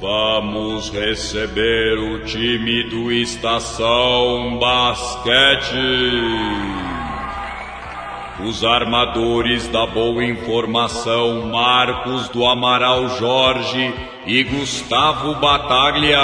Vamos receber o time do Estação Basquete. Os armadores da boa informação Marcos do Amaral Jorge e Gustavo Bataglia.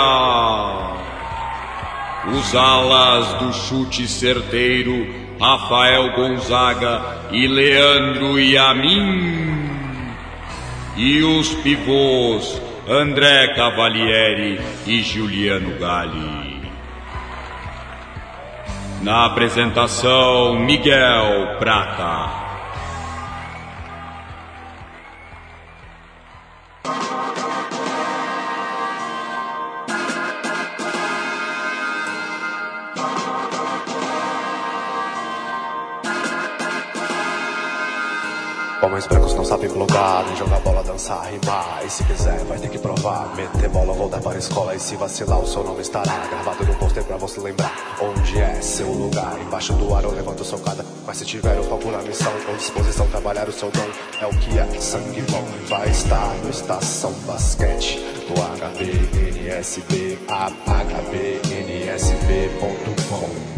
Os alas do chute certeiro Rafael Gonzaga e Leandro Yamin. E os pivôs André Cavalieri e Juliano Galli. Na apresentação, Miguel Prata. Homens brancos não sabem blogar, nem jogar bola, dançar, rimar. E se quiser vai ter que provar, meter bola, voltar para a escola. E se vacilar o seu nome estará gravado no pôster pra você lembrar onde é seu lugar. Embaixo do aro levanta o seu cada. Mas se tiver o foco na missão, com disposição trabalhar o seu dom, é o que é sangue bom. Vai estar no Estação Basquete, no HBNSB, hbnsb.com.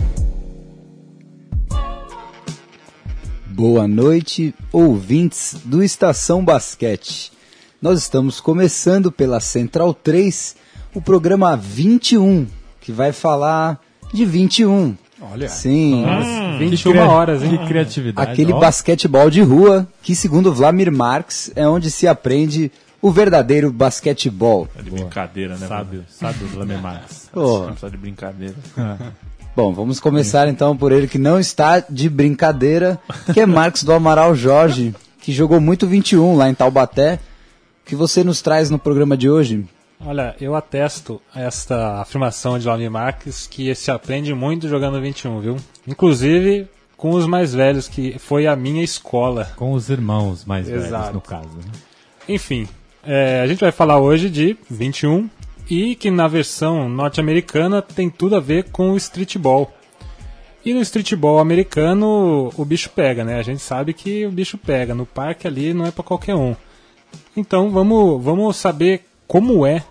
Boa noite, ouvintes do Estação Basquete. Nós estamos começando pela Central 3, o programa 21, que vai falar de 21. Olha, sim, 21 horas, hein? Que criatividade. Aquele basquetebol de rua que, segundo Vladimir Marx, é onde se aprende o verdadeiro basquetebol. É de brincadeira, né? Sábio Vladimir Marx. Não precisa de brincadeira. Bom, vamos começar então por ele que não está de brincadeira, que é Marcos do Amaral Jorge, que jogou muito 21 lá em Taubaté. O que você nos traz no programa de hoje? Olha, eu atesto esta afirmação de Vladimir Marx, que se aprende muito jogando 21, viu? Inclusive com os mais velhos, que foi a minha escola. Com os irmãos mais Exato. velhos, no caso. Né? Enfim, a gente vai falar hoje de 21, e que na versão norte-americana tem tudo a ver com o streetball. E no streetball americano o bicho pega, né? A gente sabe que o bicho pega. No parque ali não é para qualquer um. Então vamos saber como é,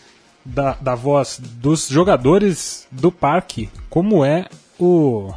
da voz dos jogadores do parque, como é o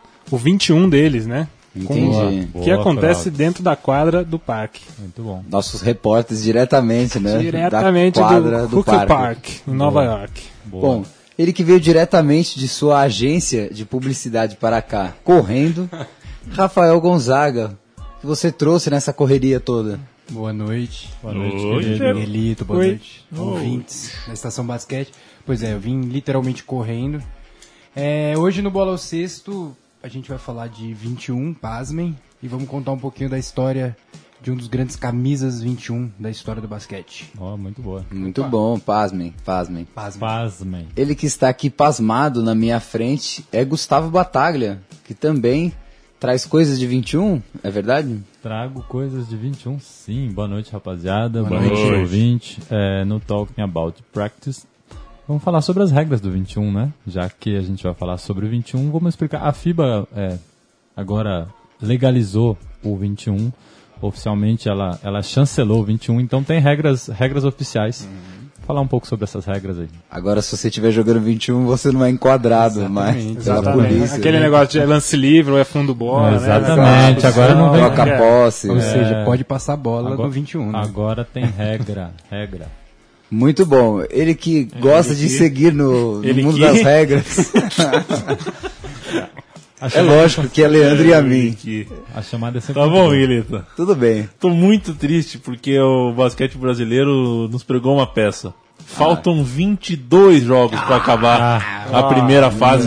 21 deles, né? Entendi. O que acontece dentro da quadra do parque. Muito bom. Nossos repórteres diretamente, né? Diretamente da quadra do Hooker parque. Park, em Nova York. Boa. Bom, ele que veio diretamente de sua agência de publicidade para cá, correndo, Rafael Gonzaga, que você trouxe nessa correria toda. Boa noite. Boa noite, querido Miguelito, boa Oi. noite, ouvintes da Estação Basquete. Pois é, eu vim literalmente correndo. Hoje no Bola ao Cesto a gente vai falar de 21, pasmem, e vamos contar um pouquinho da história de um dos grandes camisas 21 da história do basquete. Ó, muito boa. Muito bom, pasmem. Pasmem. Ele que está aqui pasmado na minha frente é Gustavo Bataglia, que também traz coisas de 21, é verdade? Trago coisas de 21, sim. Boa noite, rapaziada. Boa noite. noite, ouvinte. No Talking About Practice, vamos falar sobre as regras do 21, né? Já que a gente vai falar sobre o 21, vamos explicar. A FIBA agora legalizou o 21. Oficialmente ela chancelou o 21, então tem regras oficiais. Vou falar um pouco sobre essas regras aí. Agora, se você estiver jogando 21, você não é enquadrado mais pela polícia. Aquele né? negócio de lance livre ou é fundo bola, Exatamente, né? agora não vem... Troca posse. Ou seja, pode passar a bola Agora- do 21, né? Agora tem regra. Muito bom. Ele que gosta de seguir no Ele mundo que- das regras. É lógico que é Leandro e a mim. A chamada é sempre Tá muito bom, boa. Miguelito. Tudo bem. Tô muito triste porque o basquete brasileiro nos pregou uma peça. Faltam 22 jogos pra acabar a primeira fase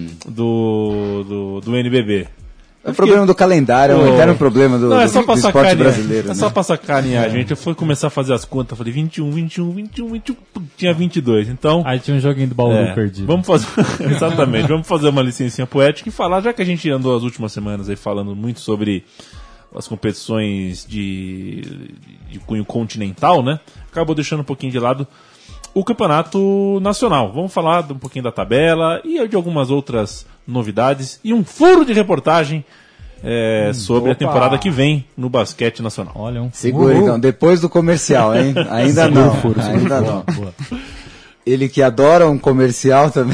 do NBB. É o problema do calendário, é um eterno problema do, Não, é do, só pra do esporte sacanear. brasileiro. É né? só pra sacanear a gente. Eu fui começar a fazer as contas, falei 21, tinha 22. Então, Aí tinha um joguinho do baú perdido. vamos fazer, exatamente, vamos fazer uma licencinha poética e falar, já que a gente andou as últimas semanas aí falando muito sobre as competições de cunho continental, né? Acabou deixando um pouquinho de lado o campeonato nacional. Vamos falar um pouquinho da tabela e de algumas outras novidades e um furo de reportagem sobre a temporada que vem no basquete nacional. Olha, um Segura então, depois do comercial, hein? Ainda não, ainda não. Ele que adora um comercial também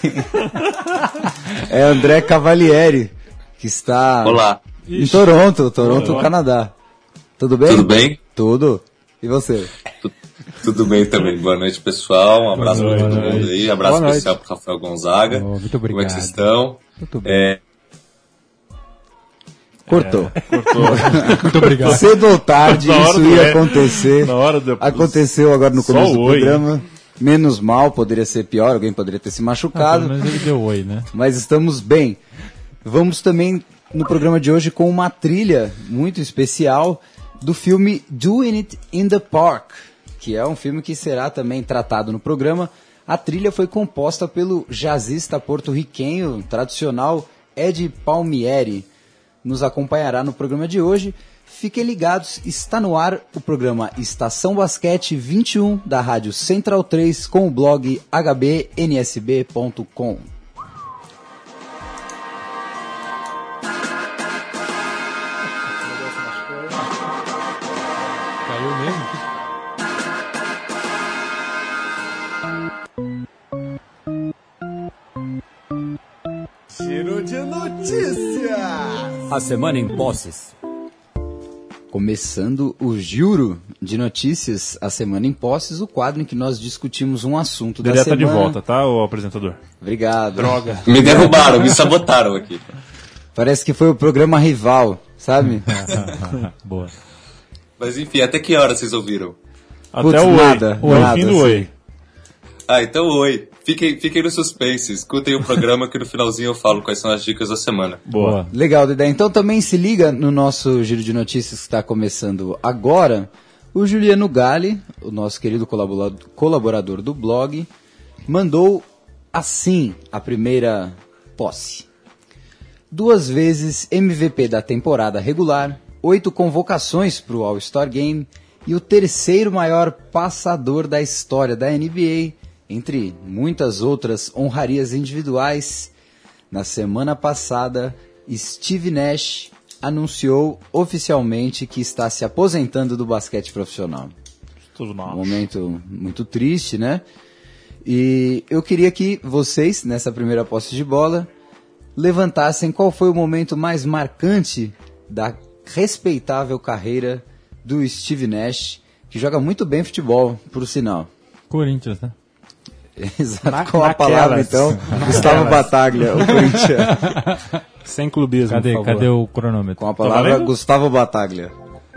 é André Cavalieri, que está Olá. em Toronto, Canadá. Tudo bem? Tudo bem? Tudo. E você? Tudo bem também. Boa noite, pessoal. Um abraço para todo mundo aí. Abraço especial para Rafael Gonzaga. Muito obrigado. Como é que vocês estão? Muito bem. Cortou. Muito obrigado. Cedo ou tarde Na hora isso do ia é. acontecer. Na hora do- Aconteceu agora no Só começo do o oi. programa. Menos mal, poderia ser pior, alguém poderia ter se Pelo machucado. menos ele deu oi, né? Mas estamos bem. Vamos também no programa de hoje com uma trilha muito especial do filme Doing It in the Park, que é um filme que será também tratado no programa. A trilha foi composta pelo jazzista porto-riquenho tradicional Ed Palmieri. Nos acompanhará no programa de hoje. Fiquem ligados, está no ar o programa Estação Basquete 21 da Rádio Central 3 com o blog hbnsb.com. Caiu mesmo? Giro de notícias! A semana em posses. Começando o Giro de Notícias, a Semana em Posses, o quadro em que nós discutimos um assunto da Dedé tá semana. de volta, tá, o apresentador? Obrigado. Droga. Me derrubaram, me sabotaram aqui. Parece que foi o programa rival, sabe? Boa. Mas enfim, até que hora vocês ouviram? Putz, Até o oi. nada, Até o nada, fim do assim. oi. Ah, então oi. Fiquem no suspense. Escutem o programa que no finalzinho eu falo quais são as dicas da semana. Boa. Legal, Dedé. Então também se liga no nosso Giro de Notícias que está começando agora. O Juliano Galli, o nosso querido colaborador do blog, mandou assim a primeira posse. 2 vezes MVP da temporada regular, 8 convocações para o All-Star Game e o terceiro maior passador da história da NBA, entre muitas outras honrarias individuais. Na semana passada, Steve Nash anunciou oficialmente que está se aposentando do basquete profissional. Tudo Um mal. momento muito triste, né? E eu queria que vocês, nessa primeira posse de bola, levantassem qual foi o momento mais marcante da respeitável carreira do Steve Nash, que joga muito bem futebol, por sinal. Corinthians, né? Exato, com a palavra então, Gustavo Bataglia, o Corinthians. Sem clubismo, por favor. Cadê o cronômetro? Com a palavra valendo? Gustavo Bataglia.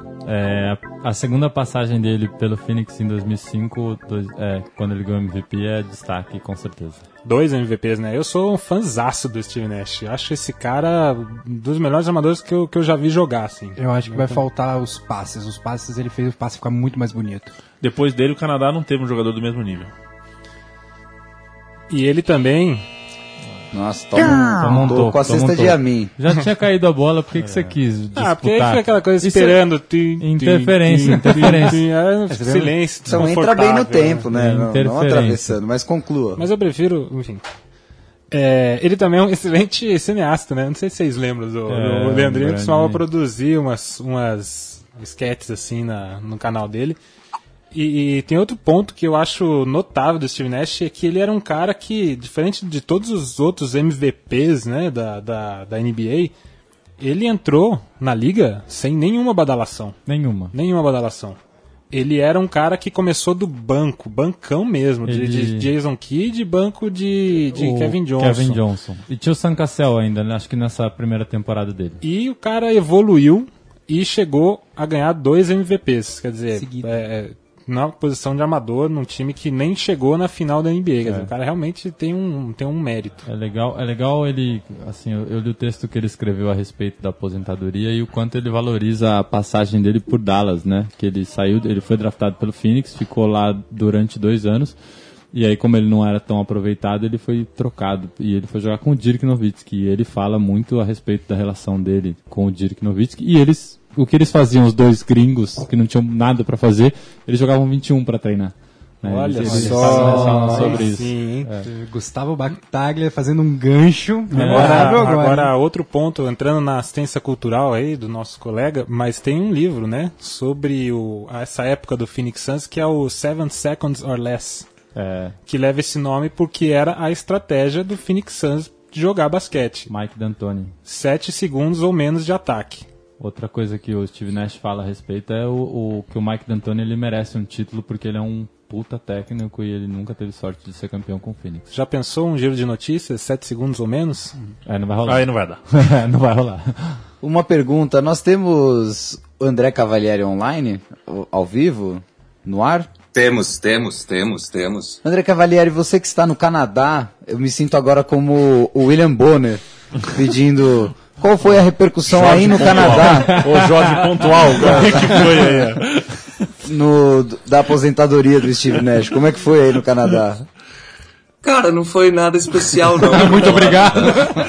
A segunda passagem dele pelo Phoenix em 2005, quando ele ganhou MVP, é destaque, com certeza. 2 MVPs, né? Eu sou um fãzaço do Steve Nash. Eu acho esse cara um dos melhores armadores que eu já vi jogar, assim. Eu acho que vai faltar os passes. Os passes ele fez o passe ficar muito mais bonito. Depois dele, o Canadá não teve um jogador do mesmo nível. E ele também... Nossa, Toma um tô toco, com a toma um cesta de toco. Amin. Já tinha caído a bola, por que você quis disputar? porque aí fica aquela coisa Isso esperando. Interferência. Silêncio, Então entra bem no desconfortável. tempo, né? Não Interferência. atravessando, mas conclua. Mas eu prefiro, enfim. Ele também é um excelente cineasta, né? Não sei se vocês lembram do Leandrinho, grande. costumava produzir umas sketches assim no canal dele. E tem outro ponto que eu acho notável do Steve Nash, é que ele era um cara que, diferente de todos os outros MVPs, né, da NBA, ele entrou na liga sem nenhuma badalação. Nenhuma badalação. Ele era um cara que começou do bancão mesmo, de Jason Kidd e banco de Kevin Johnson. E tinha o Sam Cassell ainda, né? Acho que nessa primeira temporada dele. E o cara evoluiu e chegou a ganhar 2 MVPs, quer dizer, na posição de armador, num time que nem chegou na final da NBA. Quer dizer, o cara realmente tem um mérito. É legal ele, assim, eu li o texto que ele escreveu a respeito da aposentadoria e o quanto ele valoriza a passagem dele por Dallas, né? Que ele foi draftado pelo Phoenix, ficou lá durante 2 anos, e aí como ele não era tão aproveitado, ele foi trocado, e ele foi jogar com o Dirk Nowitzki, e ele fala muito a respeito da relação dele com o Dirk Nowitzki, e o que eles faziam, os 2 gringos, que não tinham nada pra fazer, eles jogavam 21 pra treinar. Né? Olha Eles só, falam sobre isso. sim, hein? Gustavo Battaglia fazendo um gancho. Agora, outro ponto, entrando na assistência cultural aí do nosso colega, mas tem um livro, né, sobre essa época do Phoenix Suns, que é o 7 Seconds or Less, que leva esse nome porque era a estratégia do Phoenix Suns de jogar basquete. Mike D'Antoni. 7 segundos ou menos de ataque. Outra coisa que o Steve Nash fala a respeito é que o Mike D'Antoni ele merece um título porque ele é um puta técnico e ele nunca teve sorte de ser campeão com o Phoenix. Já pensou um giro de notícias, 7 segundos ou menos? Não vai rolar. Aí não vai dar. Não vai rolar. Uma pergunta, nós temos o André Cavalieri online, ao vivo, no ar? Temos. André Cavalieri, você que está no Canadá, eu me sinto agora como o William Bonner, pedindo... Qual foi a repercussão Jorge aí no Pontual. Canadá? Ô Jorge Pontual, como é que foi aí? Da aposentadoria do Steve Nash, como é que foi aí no Canadá? Cara, não foi nada especial, não. Muito obrigado.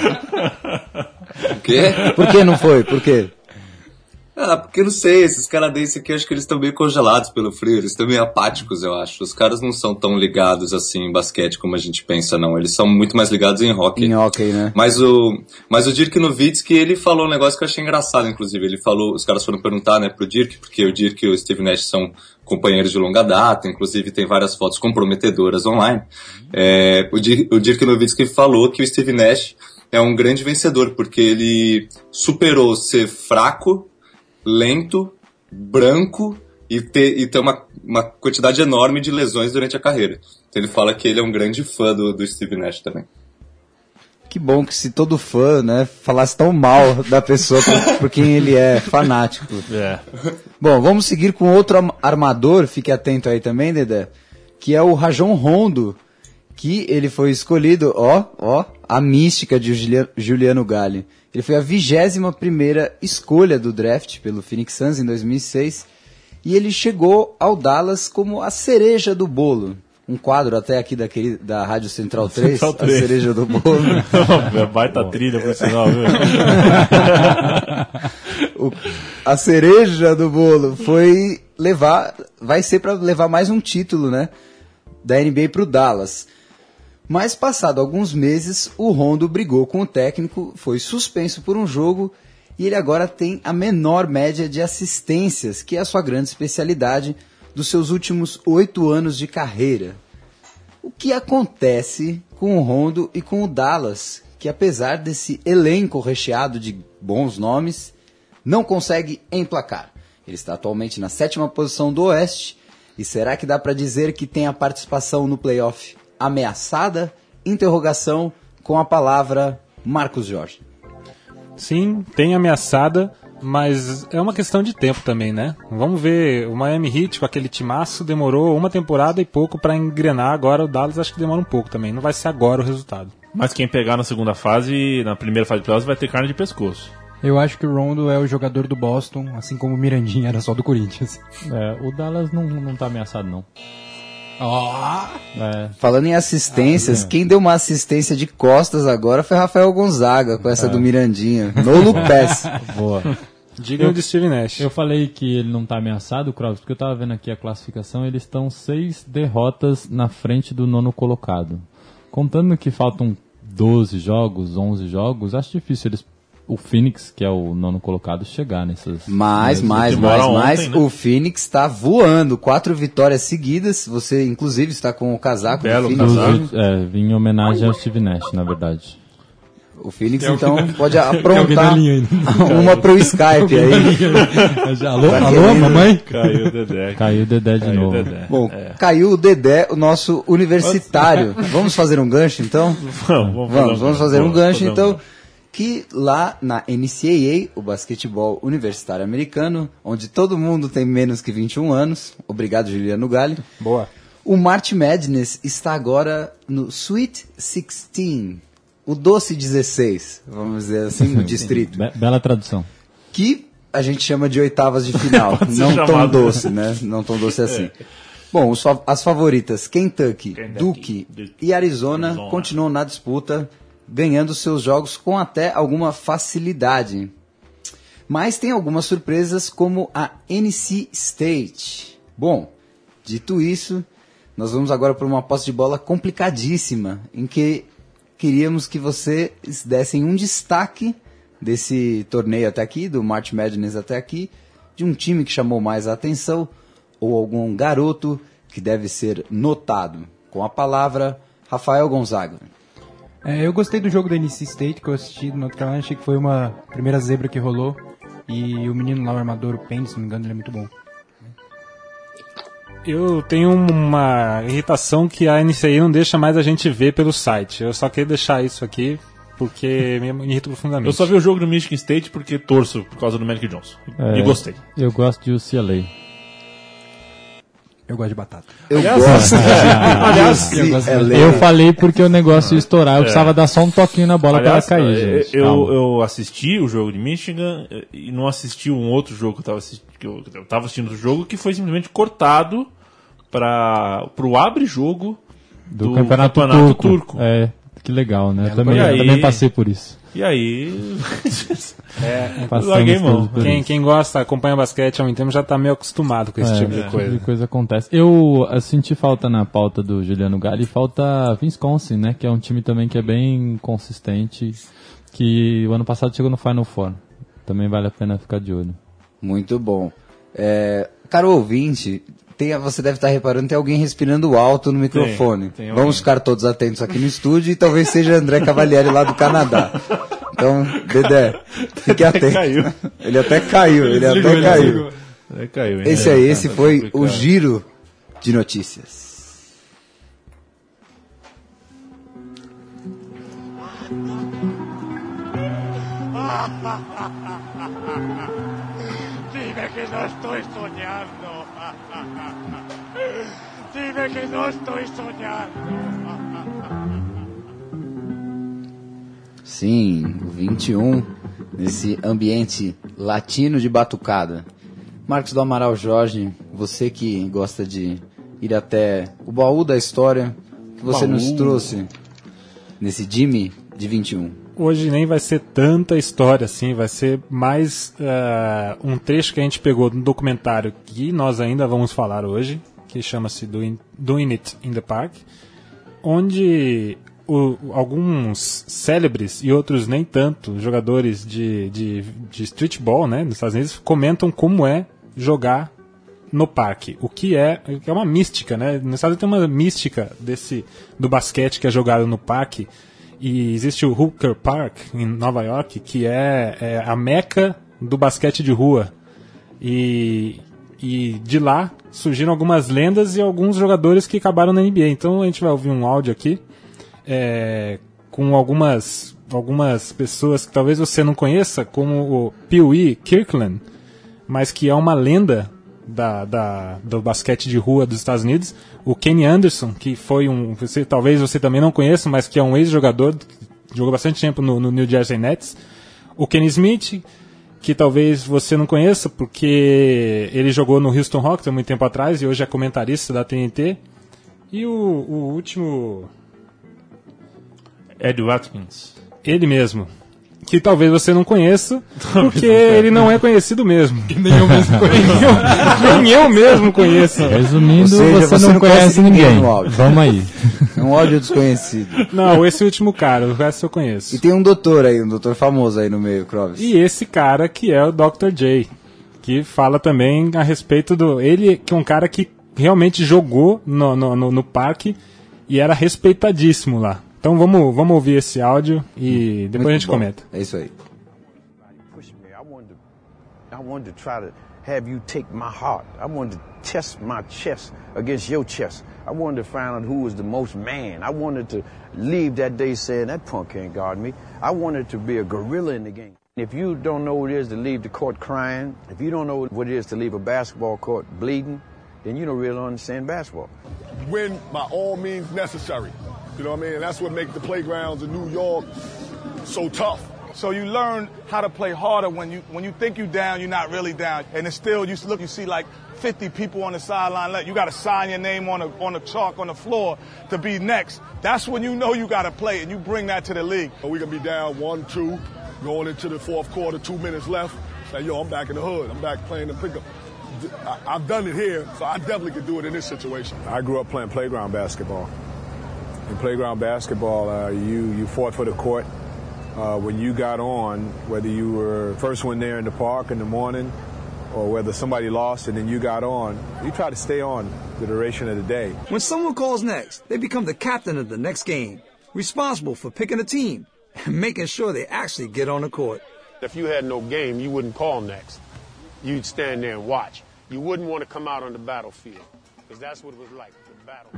O quê? Por que não foi? Por quê? Porque não sei, esses canadenses aqui, acho que eles estão meio congelados pelo frio, eles estão meio apáticos, eu acho. Os caras não são tão ligados assim em basquete como a gente pensa, não. Eles são muito mais ligados em hockey. Em hockey, né? Mas o Dirk Nowitzki, ele falou um negócio que eu achei engraçado, inclusive. Ele falou, os caras foram perguntar, né, pro Dirk, porque o Dirk e o Steve Nash são companheiros de longa data, inclusive tem várias fotos comprometedoras online. O Dirk Nowitzki falou que o Steve Nash é um grande vencedor, porque ele superou ser fraco, lento, branco e ter uma quantidade enorme de lesões durante a carreira. Então ele fala que ele é um grande fã do Steve Nash também. Que bom que se todo fã, né, falasse tão mal da pessoa por quem ele é fanático. Bom, vamos seguir com outro armador, fique atento aí também, Dedé, que é o Rajon Rondo, que ele foi escolhido, a mística de Juliano Galli. Ele foi a 21ª escolha do draft pelo Phoenix Suns em 2006 e ele chegou ao Dallas como a cereja do bolo. Um quadro até aqui da Rádio Central 3, Central 3. A cereja do bolo. Baita trilha, por sinal, viu? A cereja do bolo vai ser para levar mais um título, né, da NBA para o Dallas. Mas, passado alguns meses, o Rondo brigou com o técnico, foi suspenso por um jogo e ele agora tem a menor média de assistências, que é a sua grande especialidade, dos seus últimos 8 anos de carreira. O que acontece com o Rondo e com o Dallas, que apesar desse elenco recheado de bons nomes, não consegue emplacar? Ele está atualmente na 7ª posição do Oeste e será que dá para dizer que tem a participação no playoff ameaçada? Interrogação com a palavra Marcos Jorge. Sim, tem ameaçada, mas é uma questão de tempo também, né? Vamos ver, o Miami Heat com aquele timaço demorou uma temporada e pouco para engrenar, agora o Dallas acho que demora um pouco também, não vai ser agora o resultado. Mas quem pegar na segunda fase, na primeira fase de playoffs, vai ter carne de pescoço. Eu acho que o Rondo é o jogador do Boston, assim como o Mirandinha era só do Corinthians. O Dallas não tá ameaçado, não. Falando em assistências, quem deu uma assistência de costas agora foi Rafael Gonzaga, com essa do Mirandinha. No look pass. Boa. Digno de Steve Nash. Eu falei que ele não tá ameaçado, Kraus, porque eu tava vendo aqui a classificação, eles estão 6 derrotas na frente do 9º colocado. Contando que faltam 12 jogos, 11 jogos, acho difícil o Phoenix, que é o 9º colocado, chegar nessas... Mas, ontem, né? O Phoenix está voando, 4 vitórias seguidas, você inclusive está com o casaco Belo do Phoenix. casaco. Vim em homenagem ao Steve Nash, na verdade. O Phoenix então pode aprontar alguém na linha uma pro Skype aí. Alô, mamãe? Caiu o Dedé. Caiu o Dedé de novo. Dedé. Bom, caiu o Dedé, o nosso universitário. Vamos fazer um gancho então? Vamos fazer um gancho então. Que lá na NCAA, o basquetebol universitário americano, onde todo mundo tem menos que 21 anos, obrigado Juliano Galli. Boa. O March Madness está agora no Sweet 16, o doce 16, vamos dizer assim, no distrito. Bela tradução. Que a gente chama de oitavas de final, não tão chamado. doce, né? Não tão doce assim. Bom, as favoritas Kentucky, Duke e Arizona continuam na disputa, ganhando seus jogos com até alguma facilidade. Mas tem algumas surpresas como a NC State. Bom, dito isso, nós vamos agora para uma posse de bola complicadíssima, em que queríamos que vocês dessem um destaque desse torneio até aqui, do March Madness até aqui, de um time que chamou mais a atenção, ou algum garoto que deve ser notado. Com a palavra, Rafael Gonzaga. Eu gostei do jogo da NC State que eu assisti do North Carolina, achei que foi uma primeira zebra que rolou. E o menino lá, o armador, o Penn, se não me engano, ele é muito bom. Eu tenho uma irritação que a NCAA não deixa mais a gente ver pelo site. Eu só queria deixar isso aqui porque me irrita profundamente. Eu só vi o jogo do Michigan State porque torço por causa do Magic Johnson. E gostei. Eu gosto de UCLA. Eu gosto de batata. Aliás, eu falei porque o negócio ia estourar. Eu precisava dar só um toquinho na bola para ela cair, gente. Eu assisti o jogo de Michigan e não assisti um outro jogo que eu tava assistindo o jogo que foi simplesmente cortado para o abre-jogo do campeonato turco. Que legal, né? Também passei por isso. E aí... larguei mão. Quem gosta, acompanha basquete há muito tempo já tá meio acostumado com esse tipo de coisa. Esse tipo de coisa acontece. Eu senti falta na pauta do Juliano Galli, falta Wisconsin, né? Que é um time também que é bem consistente, que o ano passado chegou no Final Four. Também vale a pena ficar de olho. Muito bom. Caro ouvinte, você deve estar reparando, tem alguém respirando alto no microfone. Tem Vamos ficar todos atentos aqui no estúdio e talvez seja André Cavalieri lá do Canadá. Então, Dedé, fique atento. Ele até caiu. Esse foi o Giro de Notícias. Dime que não estou sonhando. Dime que não estou sonhando. Sim, o 21, nesse ambiente latino de batucada. Marcos do Amaral Jorge, você que gosta de ir até o baú da história, que você nos trouxe nesse Jimmy de 21. Hoje nem vai ser tanta história assim, vai ser mais um trecho que a gente pegou no documentário que nós ainda vamos falar hoje, que chama-se Doing It in the Park, onde alguns célebres e outros nem tanto jogadores de streetball, né, nos Estados Unidos, comentam como é jogar no parque, o que é uma mística, né? Nos Estados Unidos tem uma mística do basquete que é jogado no parque. E existe o Hooker Park, em Nova York, que é a meca do basquete de rua. E de lá surgiram algumas lendas e alguns jogadores que acabaram na NBA. Então a gente vai ouvir um áudio aqui com algumas pessoas que talvez você não conheça, como o Pee-wee Kirkland, mas que é uma lenda do basquete de rua dos Estados Unidos. O Kenny Anderson, que foi talvez você também não conheça, mas que é um ex-jogador, jogou bastante tempo no New Jersey Nets. O Kenny Smith, que talvez você não conheça, porque ele jogou no Houston Rockets há muito tempo atrás e hoje é comentarista da TNT. E o último... Ed Watkins. Ele mesmo. Que talvez você não conheça, porque ele não é conhecido mesmo. Nem eu mesmo conheço. Nem eu mesmo conheço. Resumindo, você não conhece ninguém. Vamos aí. É um áudio desconhecido. Não, esse último cara, o resto eu conheço. E tem um doutor famoso aí no meio, Clóvis. E esse cara que é o Dr. J, que fala também a respeito ele que é um cara que realmente jogou no parque e era respeitadíssimo lá. Então vamos ouvir esse áudio e depois a gente comenta. É isso aí. I wanted to try to have you take my heart. I wanted to test my chest against your chest. I wanted to find out who was the most man. I wanted to leave that day saying that punk can't guard me. I wanted to be a gorilla in the game. If you don't know what it is to leave the court crying, if you don't know what it is to leave a basketball court bleeding, then you don't really understand basketball. Win by all means necessary. You know what I mean? And that's what makes the playgrounds in New York so tough. So you learn how to play harder when you think you're down, you're not really down. And it's still, you see like 50 people on the sideline. You got to sign your name on the chalk on the floor to be next. That's when you know you got to play, and you bring that to the league. We can be down 1-2, going into the fourth quarter, 2 minutes left. Say, yo, I'm back in the hood. I'm back playing the pickup. I've done it here, so I definitely could do it in this situation. I grew up playing playground basketball. In playground basketball, you fought for the court. When you got on, whether you were first one there in the park in the morning or whether somebody lost and then you got on, you try to stay on the duration of the day. When someone calls next, they become the captain of the next game, responsible for picking a team and making sure they actually get on the court. If you had no game, you wouldn't call next. You'd stand there and watch. You wouldn't want to come out on the battlefield, because that's what it was like, the battle.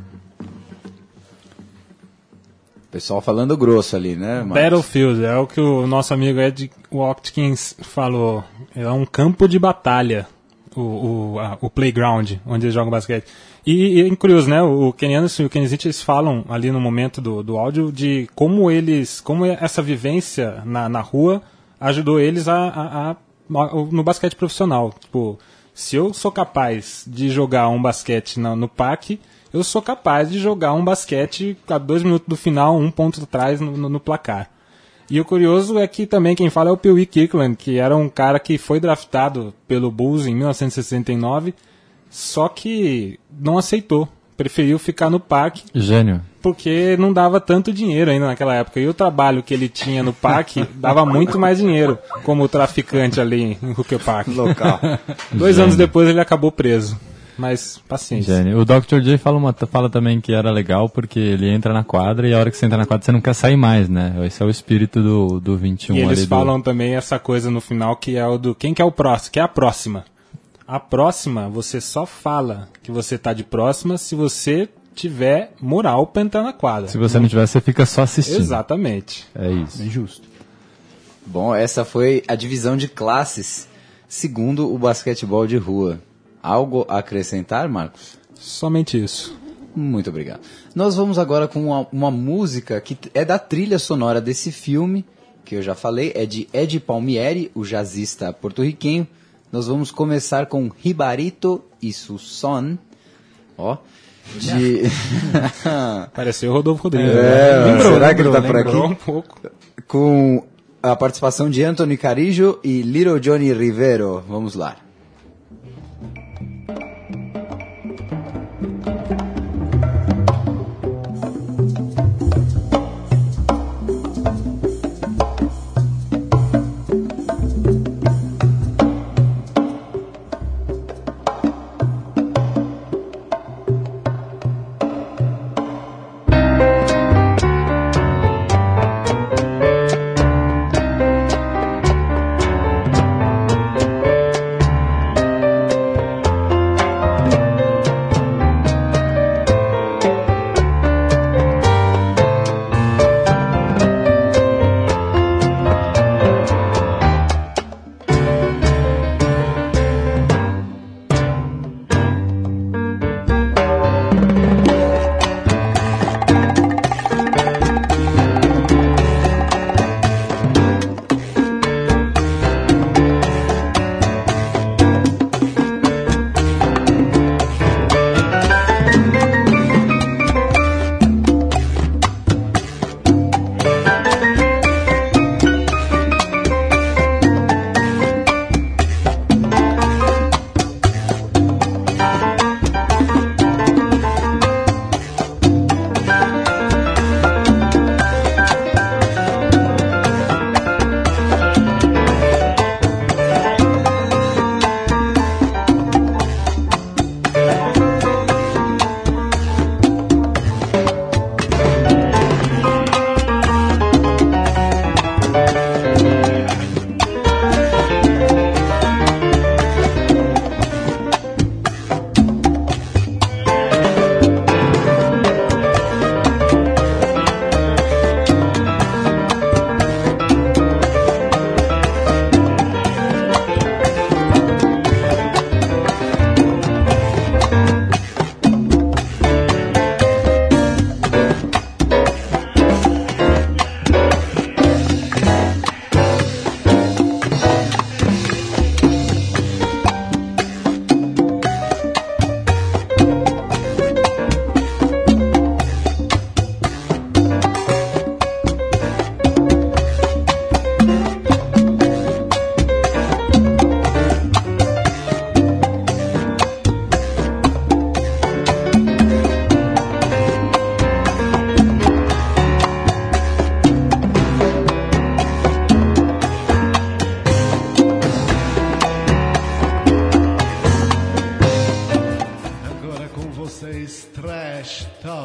Pessoal falando grosso ali, né, Marcos? Battlefield, é o que o nosso amigo Ed Watkins falou. É um campo de batalha, o playground, onde eles jogam basquete. E é curioso, né? O Kenny Anderson e o Kenny Zitt, eles falam ali no momento do áudio de como essa vivência na rua ajudou eles no basquete profissional. Tipo, se eu sou capaz de jogar um basquete no parque, eu sou capaz de jogar um basquete a 2 minutos do final, 1 ponto atrás no placar. E o curioso é que também quem fala é o Pee Wee Kirkland, que era um cara que foi draftado pelo Bulls em 1969, só que não aceitou. Preferiu ficar no parque. Gênio. Porque não dava tanto dinheiro ainda naquela época. E o trabalho que ele tinha no parque dava muito mais dinheiro, como traficante ali em Hooker Park. Local. 2 anos depois ele acabou preso. Mas paciência. Gênio. O Dr. J fala também que era legal porque ele entra na quadra e a hora que você entra na quadra você não quer sair mais, né? Esse é o espírito do 21. E eles falam também essa coisa no final que é o do quem que é o próximo, que é a próxima. A próxima, você só fala que você tá de próxima se você tiver moral pra entrar na quadra. Se você não tiver, você fica só assistindo. Exatamente. É isso. Bem justo. Bom, essa foi a divisão de classes segundo o basquetebol de rua. Algo a acrescentar, Marcos? Somente isso. Muito obrigado. Nós vamos agora com uma música que é da trilha sonora desse filme, que eu já falei, é de Ed Palmieri, o jazzista porto-riquenho. Nós vamos começar com Ribarito e su son, ó, de... Pareceu o Rodolfo Rodrigues. Será que ele tá por aqui? Um pouco. Com a participação de Anthony Carijo e Little Johnny Rivero. Vamos lá.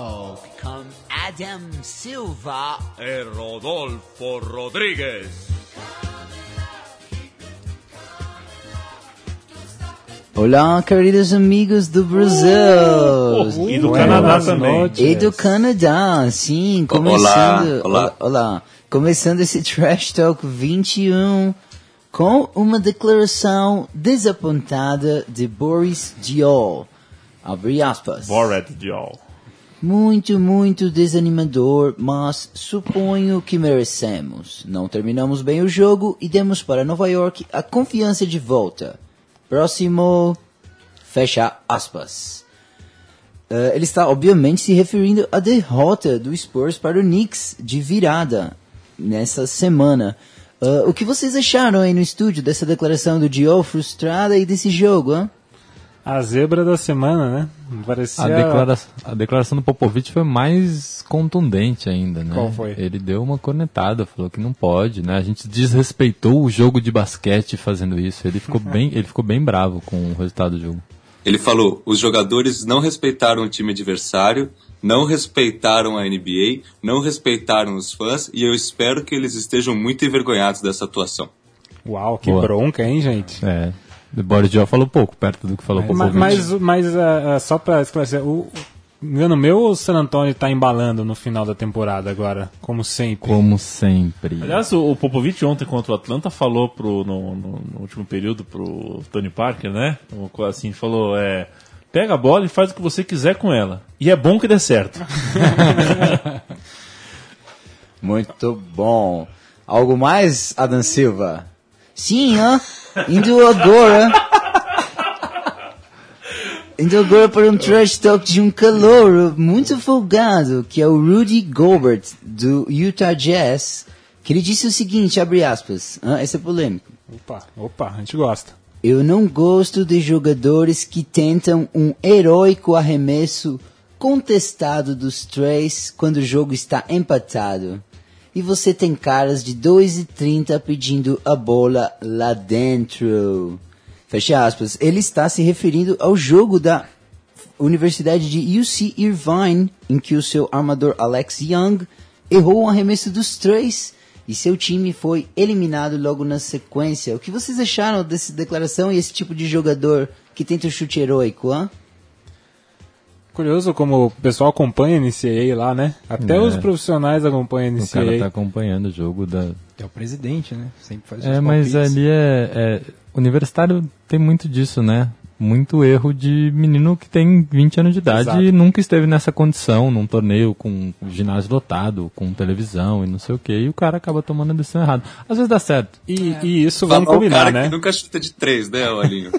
Talk com Adam Silva e Rodolfo Rodrigues. Olá, queridos amigos do Brasil. E do Canadá também. E do Canadá, sim. Começando, olá. Começando esse Trash Talk 21 com uma declaração desapontada de Boris Diaw. Abre aspas. Boris Diaw. Muito desanimador, mas suponho que merecemos. Não terminamos bem o jogo e demos para Nova York a confiança de volta. Próximo, fecha aspas. Ele está obviamente se referindo à derrota do Spurs para o Knicks de virada nessa semana. O que vocês acharam aí no estúdio dessa declaração do Diaw frustrada e desse jogo, hein? A zebra da semana, né? Parecia... A declaração do Popovich foi mais contundente ainda, né? Qual foi? Ele deu uma cornetada, falou que não pode, né? A gente desrespeitou o jogo de basquete fazendo isso. Ele ficou bem bravo com o resultado do jogo. Ele falou, os jogadores não respeitaram o time adversário, não respeitaram a NBA, não respeitaram os fãs, e eu espero que eles estejam muito envergonhados dessa atuação. Uau, que bronca, hein, gente? É. O Boris Diaw falou pouco, perto do que falou Popovich. Mas só pra esclarecer, engano meu ou o San Antonio tá embalando no final da temporada agora, como sempre? Como sempre. Aliás, o Popovich ontem contra o Atlanta falou no último período pro Tony Parker, né? Assim, falou, pega a bola e faz o que você quiser com ela. E é bom que dê certo. Muito bom. Algo mais, Adam Silva? Sim, indo agora para um trash talk de um calouro muito folgado, que é o Rudy Gobert, do Utah Jazz, que ele disse o seguinte, abre aspas, esse é polêmico. Opa, a gente gosta. Eu não gosto de jogadores que tentam um heróico arremesso contestado dos três quando o jogo está empatado. E você tem caras de 2,30 pedindo a bola lá dentro. Fecha aspas. Ele está se referindo ao jogo da Universidade de UC Irvine, em que o seu armador Alex Young errou um arremesso dos três e seu time foi eliminado logo na sequência. O que vocês acharam dessa declaração e esse tipo de jogador que tenta o chute heróico, hein? Curioso como o pessoal acompanha a NCAA lá, né? Até os profissionais acompanham a NCAA. O cara tá acompanhando o jogo da... É o presidente, né? Sempre faz os mas ali universitário tem muito disso, né? Muito erro de menino que tem 20 anos de idade. Exato. E nunca esteve nessa condição, num torneio com ginásio lotado, com televisão e não sei o que, e o cara acaba tomando a decisão errada. Às vezes dá certo. E isso vamos combinar, cara, né? Que nunca chuta de 3, né, Olinho?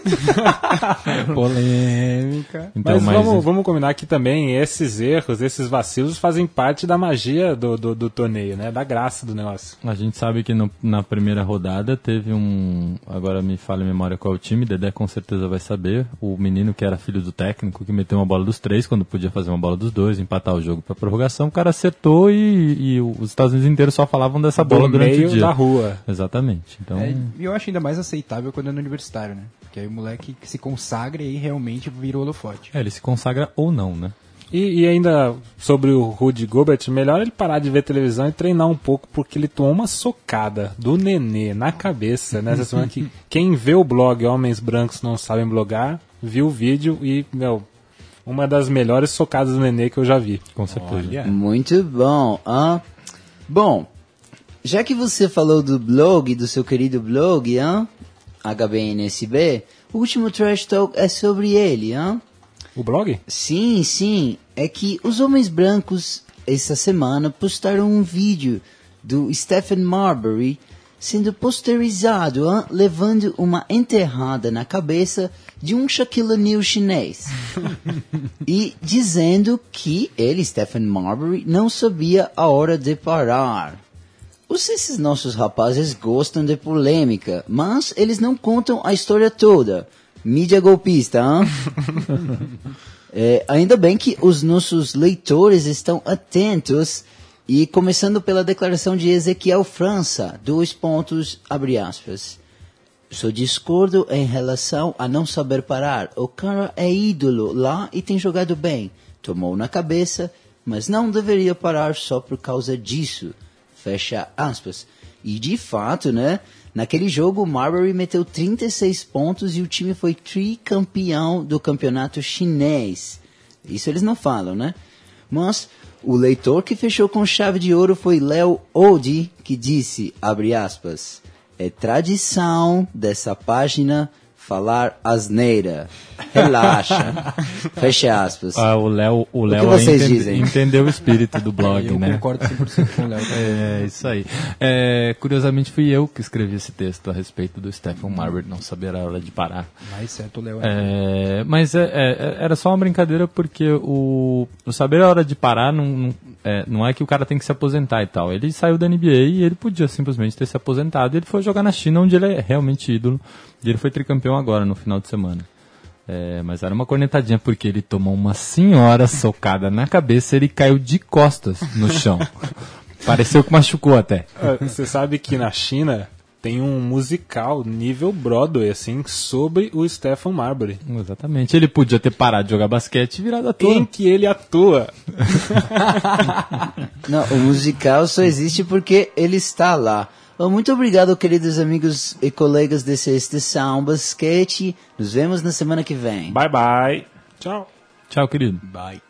Polêmica. Então, mas vamos combinar que também esses erros, esses vacilos fazem parte da magia do torneio, né? Da graça do negócio. A gente sabe que na primeira rodada teve agora me falha a memória qual é o time, Dedé com certeza vai saber, o menino que era filho do técnico, que meteu uma bola dos três, quando podia fazer uma bola dos dois, empatar o jogo para prorrogação, o cara acertou e os Estados Unidos inteiros só falavam dessa bola durante o dia. Meio da rua. Exatamente. Então... eu acho ainda mais aceitável quando é no universitário, né? Porque aí o moleque se consagra e realmente vira o holofote. Ele se consagra ou não, né? E ainda sobre o Rudy Gobert, melhor ele parar de ver televisão e treinar um pouco, porque ele tomou uma socada do Nenê na cabeça nessa semana que quem vê o blog Homens Brancos Não Sabem Blogar, viu o vídeo e, uma das melhores socadas do Nenê que eu já vi. Com certeza. Olha. Muito bom. Bom, já que você falou do blog, do seu querido blog, HBNSB, o último Trash Talk é sobre ele, O blog? Sim. É que os Homens Brancos, essa semana, postaram um vídeo do Stephen Marbury sendo posterizado, levando uma enterrada na cabeça de um Shaquille O'Neal chinês. E dizendo que ele, Stephen Marbury, não sabia a hora de parar. Esses nossos rapazes gostam de polêmica, mas eles não contam a história toda. Mídia golpista, ainda bem que os nossos leitores estão atentos, e começando pela declaração de Ezequiel França, 2 pontos, abre aspas. Só discordo em relação a não saber parar. O cara é ídolo lá e tem jogado bem. Tomou na cabeça, mas não deveria parar só por causa disso. Fecha aspas. E de fato, né? Naquele jogo, o Marbury meteu 36 pontos e o time foi tricampeão do campeonato chinês. Isso eles não falam, né? Mas o leitor que fechou com chave de ouro foi Léo Odi, que disse, abre aspas, é tradição dessa página falar asneira. Relaxa. Fecha aspas. O Léo entendeu o espírito do blog, né? Eu concordo 100% com o Léo. É, isso aí. Curiosamente, fui eu que escrevi esse texto a respeito do Stephen Marbury não saber a hora de parar. Mais certo, o Léo. Mas era só uma brincadeira porque o saber a hora de parar não é que o cara tem que se aposentar e tal. Ele saiu da NBA e ele podia simplesmente ter se aposentado. Ele foi jogar na China, onde ele é realmente ídolo. E ele foi tricampeão agora, no final de semana. Mas era uma cornetadinha, porque ele tomou uma senhora socada na cabeça e ele caiu de costas no chão. Pareceu que machucou até. Você sabe que na China tem um musical nível Broadway, assim, sobre o Stephen Marbury. Exatamente. Ele podia ter parado de jogar basquete e virado ator. Em que ele atua. Não, o musical só existe porque ele está lá. Muito obrigado, queridos amigos e colegas dessa Estação Basquete. Nos vemos na semana que vem. Bye, bye. Tchau. Tchau, querido. Bye.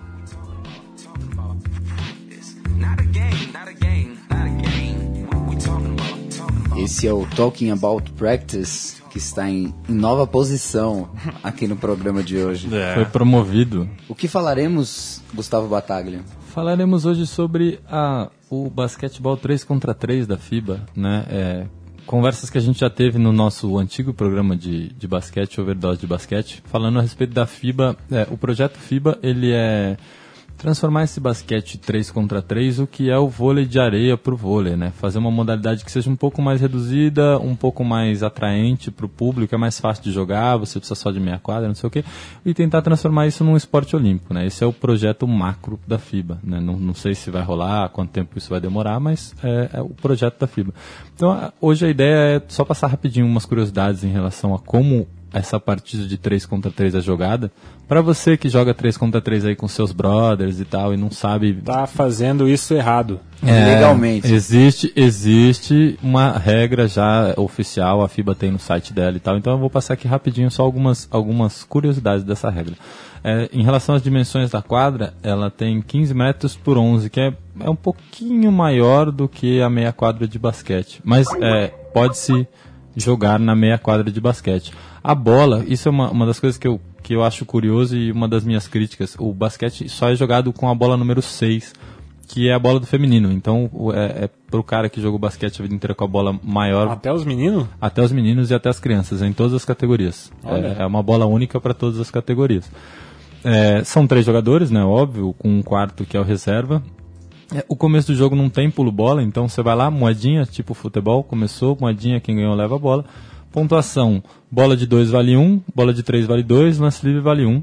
Esse é o Talking About Practice, que está em nova posição aqui no programa de hoje. Foi promovido. O que falaremos, Gustavo Battaglia? Falaremos hoje sobre o basquetebol 3x3 da FIBA, né? Conversas que a gente já teve no nosso antigo programa de basquete, Overdose de Basquete, falando a respeito da FIBA. O projeto FIBA, ele é transformar esse basquete 3x3, o que é o vôlei de areia para o vôlei, né? Fazer uma modalidade que seja um pouco mais reduzida, um pouco mais atraente para o público, é mais fácil de jogar, você precisa só de meia quadra, não sei o quê, e tentar transformar isso num esporte olímpico, né? Esse é o projeto macro da FIBA, né? Não sei se vai rolar, quanto tempo isso vai demorar, mas é o projeto da FIBA. Então, hoje a ideia é só passar rapidinho umas curiosidades em relação a como essa partida de 3x3 é jogada. Pra você que joga 3x3 aí com seus brothers e tal e não sabe... Tá fazendo isso errado. Legalmente. Existe uma regra já oficial, a FIBA tem no site dela e tal, então eu vou passar aqui rapidinho só algumas curiosidades dessa regra. Em relação às dimensões da quadra, ela tem 15 metros por 11, que é um pouquinho maior do que a meia quadra de basquete, mas pode-se jogar na meia quadra de basquete. A bola, isso é uma das coisas que eu acho curioso e uma das minhas críticas. O basquete só é jogado com a bola número 6, que é a bola do feminino. Então, pro cara que jogou basquete a vida inteira com a bola maior... Até os meninos? Até os meninos e até as crianças, em todas as categorias. É uma bola única para todas as categorias. São 3 jogadores, né, óbvio, com um quarto que é o reserva. O começo do jogo não tem pulo bola, então você vai lá, moedinha, tipo futebol, começou, moedinha, quem ganhou leva a bola. Pontuação, bola de 2 vale 1, bola de 3 vale 2, lance livre vale 1.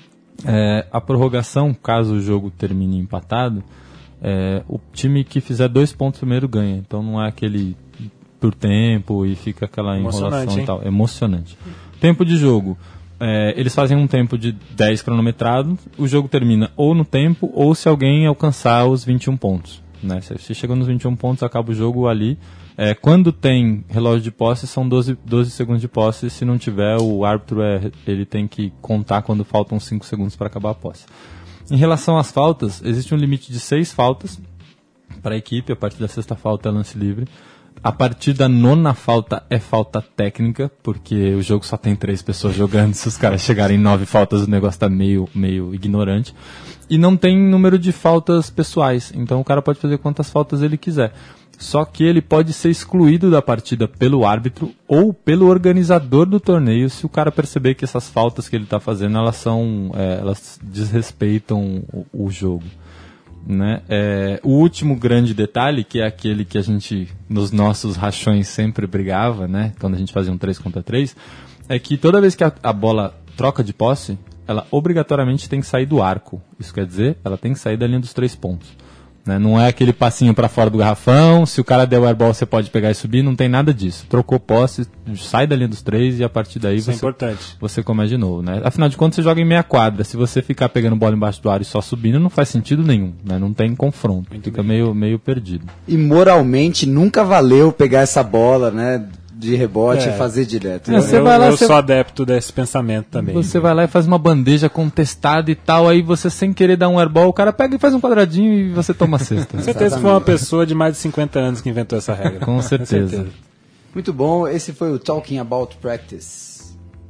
A prorrogação, caso o jogo termine empatado, o time que fizer 2 pontos primeiro ganha. Então não é aquele por tempo e fica aquela enrolação e tal. É emocionante. Tempo de jogo. Eles fazem um tempo de 10 cronometrado, o jogo termina ou no tempo ou se alguém alcançar os 21 pontos. Né? Se chegou nos 21 pontos, acaba o jogo ali. Quando tem relógio de posse, são 12 segundos de posse. Se não tiver, o árbitro ele tem que contar quando faltam 5 segundos para acabar a posse. Em relação às faltas, existe um limite de 6 faltas para a equipe. A partir da 6ª falta é lance livre. A partir da 9ª falta é falta técnica, porque o jogo só tem 3 pessoas jogando. Se os caras chegarem em 9 faltas, o negócio está meio ignorante. E não tem número de faltas pessoais, então o cara pode fazer quantas faltas ele quiser. Só que ele pode ser excluído da partida pelo árbitro ou pelo organizador do torneio se o cara perceber que essas faltas que ele está fazendo elas desrespeitam o jogo. Né? O último grande detalhe, que é aquele que a gente nos nossos rachões sempre brigava, né? Quando a gente fazia um 3x3, é que toda vez que a bola troca de posse, ela obrigatoriamente tem que sair do arco. Isso quer dizer, ela tem que sair da linha dos 3 pontos. né? Não é aquele passinho pra fora do garrafão, se o cara der o airball você pode pegar e subir, não tem nada disso. Trocou posse, sai da linha dos 3 e a partir daí Isso é importante. você começa de novo, né? Afinal de contas você joga em meia quadra, se você ficar pegando bola embaixo do aro e só subindo, não faz sentido nenhum, né? Não tem confronto, fica meio perdido. E moralmente nunca valeu pegar essa bola, né? De rebote e fazer direto. Eu sou adepto desse pensamento também. Você vai lá e faz uma bandeja contestada e tal, aí você sem querer dar um airball, o cara pega e faz um quadradinho e você toma a cesta. Com certeza foi uma pessoa de mais de 50 anos que inventou essa regra. Com certeza. Muito bom, esse foi o Talking About Practice.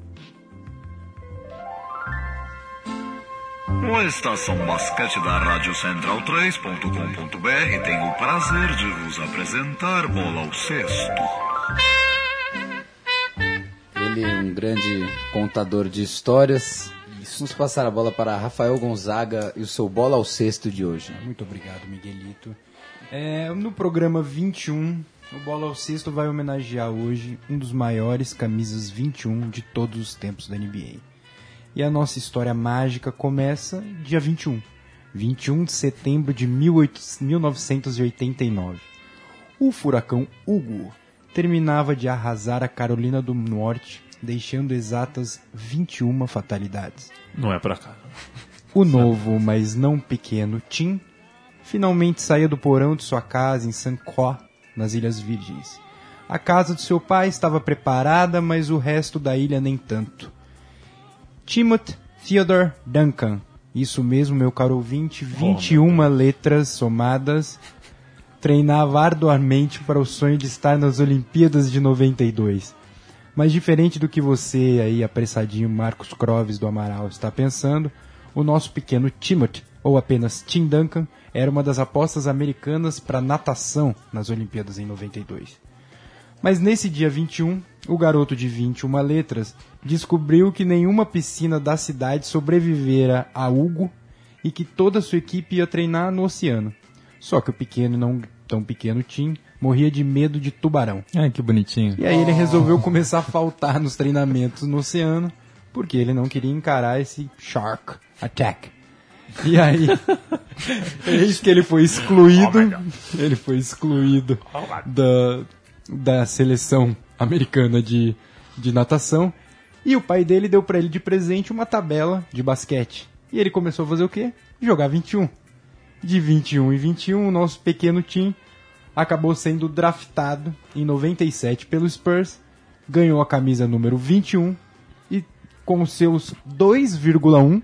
A Estação Basquete da Rádio Central3.com.br tem o prazer de vos apresentar Bola ao Cesto. Ele é um grande contador de histórias. Vamos passar a bola para Rafael Gonzaga e o seu Bola ao Cesto de hoje. Muito obrigado, Miguelito. No programa 21, o Bola ao Cesto vai homenagear hoje um dos maiores camisas 21 de todos os tempos da NBA. E a nossa história mágica começa dia 21 de setembro de 1989. O furacão Hugo terminava de arrasar a Carolina do Norte, deixando exatas 21 fatalidades. Não é pra cá. O novo, mas não pequeno Tim finalmente saía do porão de sua casa em St. Croix, nas Ilhas Virgens. A casa de seu pai estava preparada, mas o resto da ilha nem tanto. Timothy Theodore Duncan, isso mesmo, meu caro ouvinte, 21 letras somadas, treinava arduamente para o sonho de estar nas Olimpíadas de 92. Mas diferente do que você aí, apressadinho Marcos Croves do Amaral, está pensando, o nosso pequeno Timothy, ou apenas Tim Duncan, era uma das apostas americanas para natação nas Olimpíadas em 92. Mas nesse dia 21, o garoto de 21 letras descobriu que nenhuma piscina da cidade sobrevivera a Hugo e que toda a sua equipe ia treinar no oceano. Só que o pequeno e não tão pequeno Tim morria de medo de tubarão. Ai, que bonitinho. E aí ele resolveu começar a faltar nos treinamentos no oceano, porque ele não queria encarar esse Shark Attack. E aí, eis que ele foi excluído, da seleção americana de natação, e o pai dele deu para ele de presente uma tabela de basquete. E ele começou a fazer o quê? Jogar 21. De 21 em 21, o nosso pequeno Tim acabou sendo draftado em 97 pelo Spurs, ganhou a camisa número 21 e com seus 2,1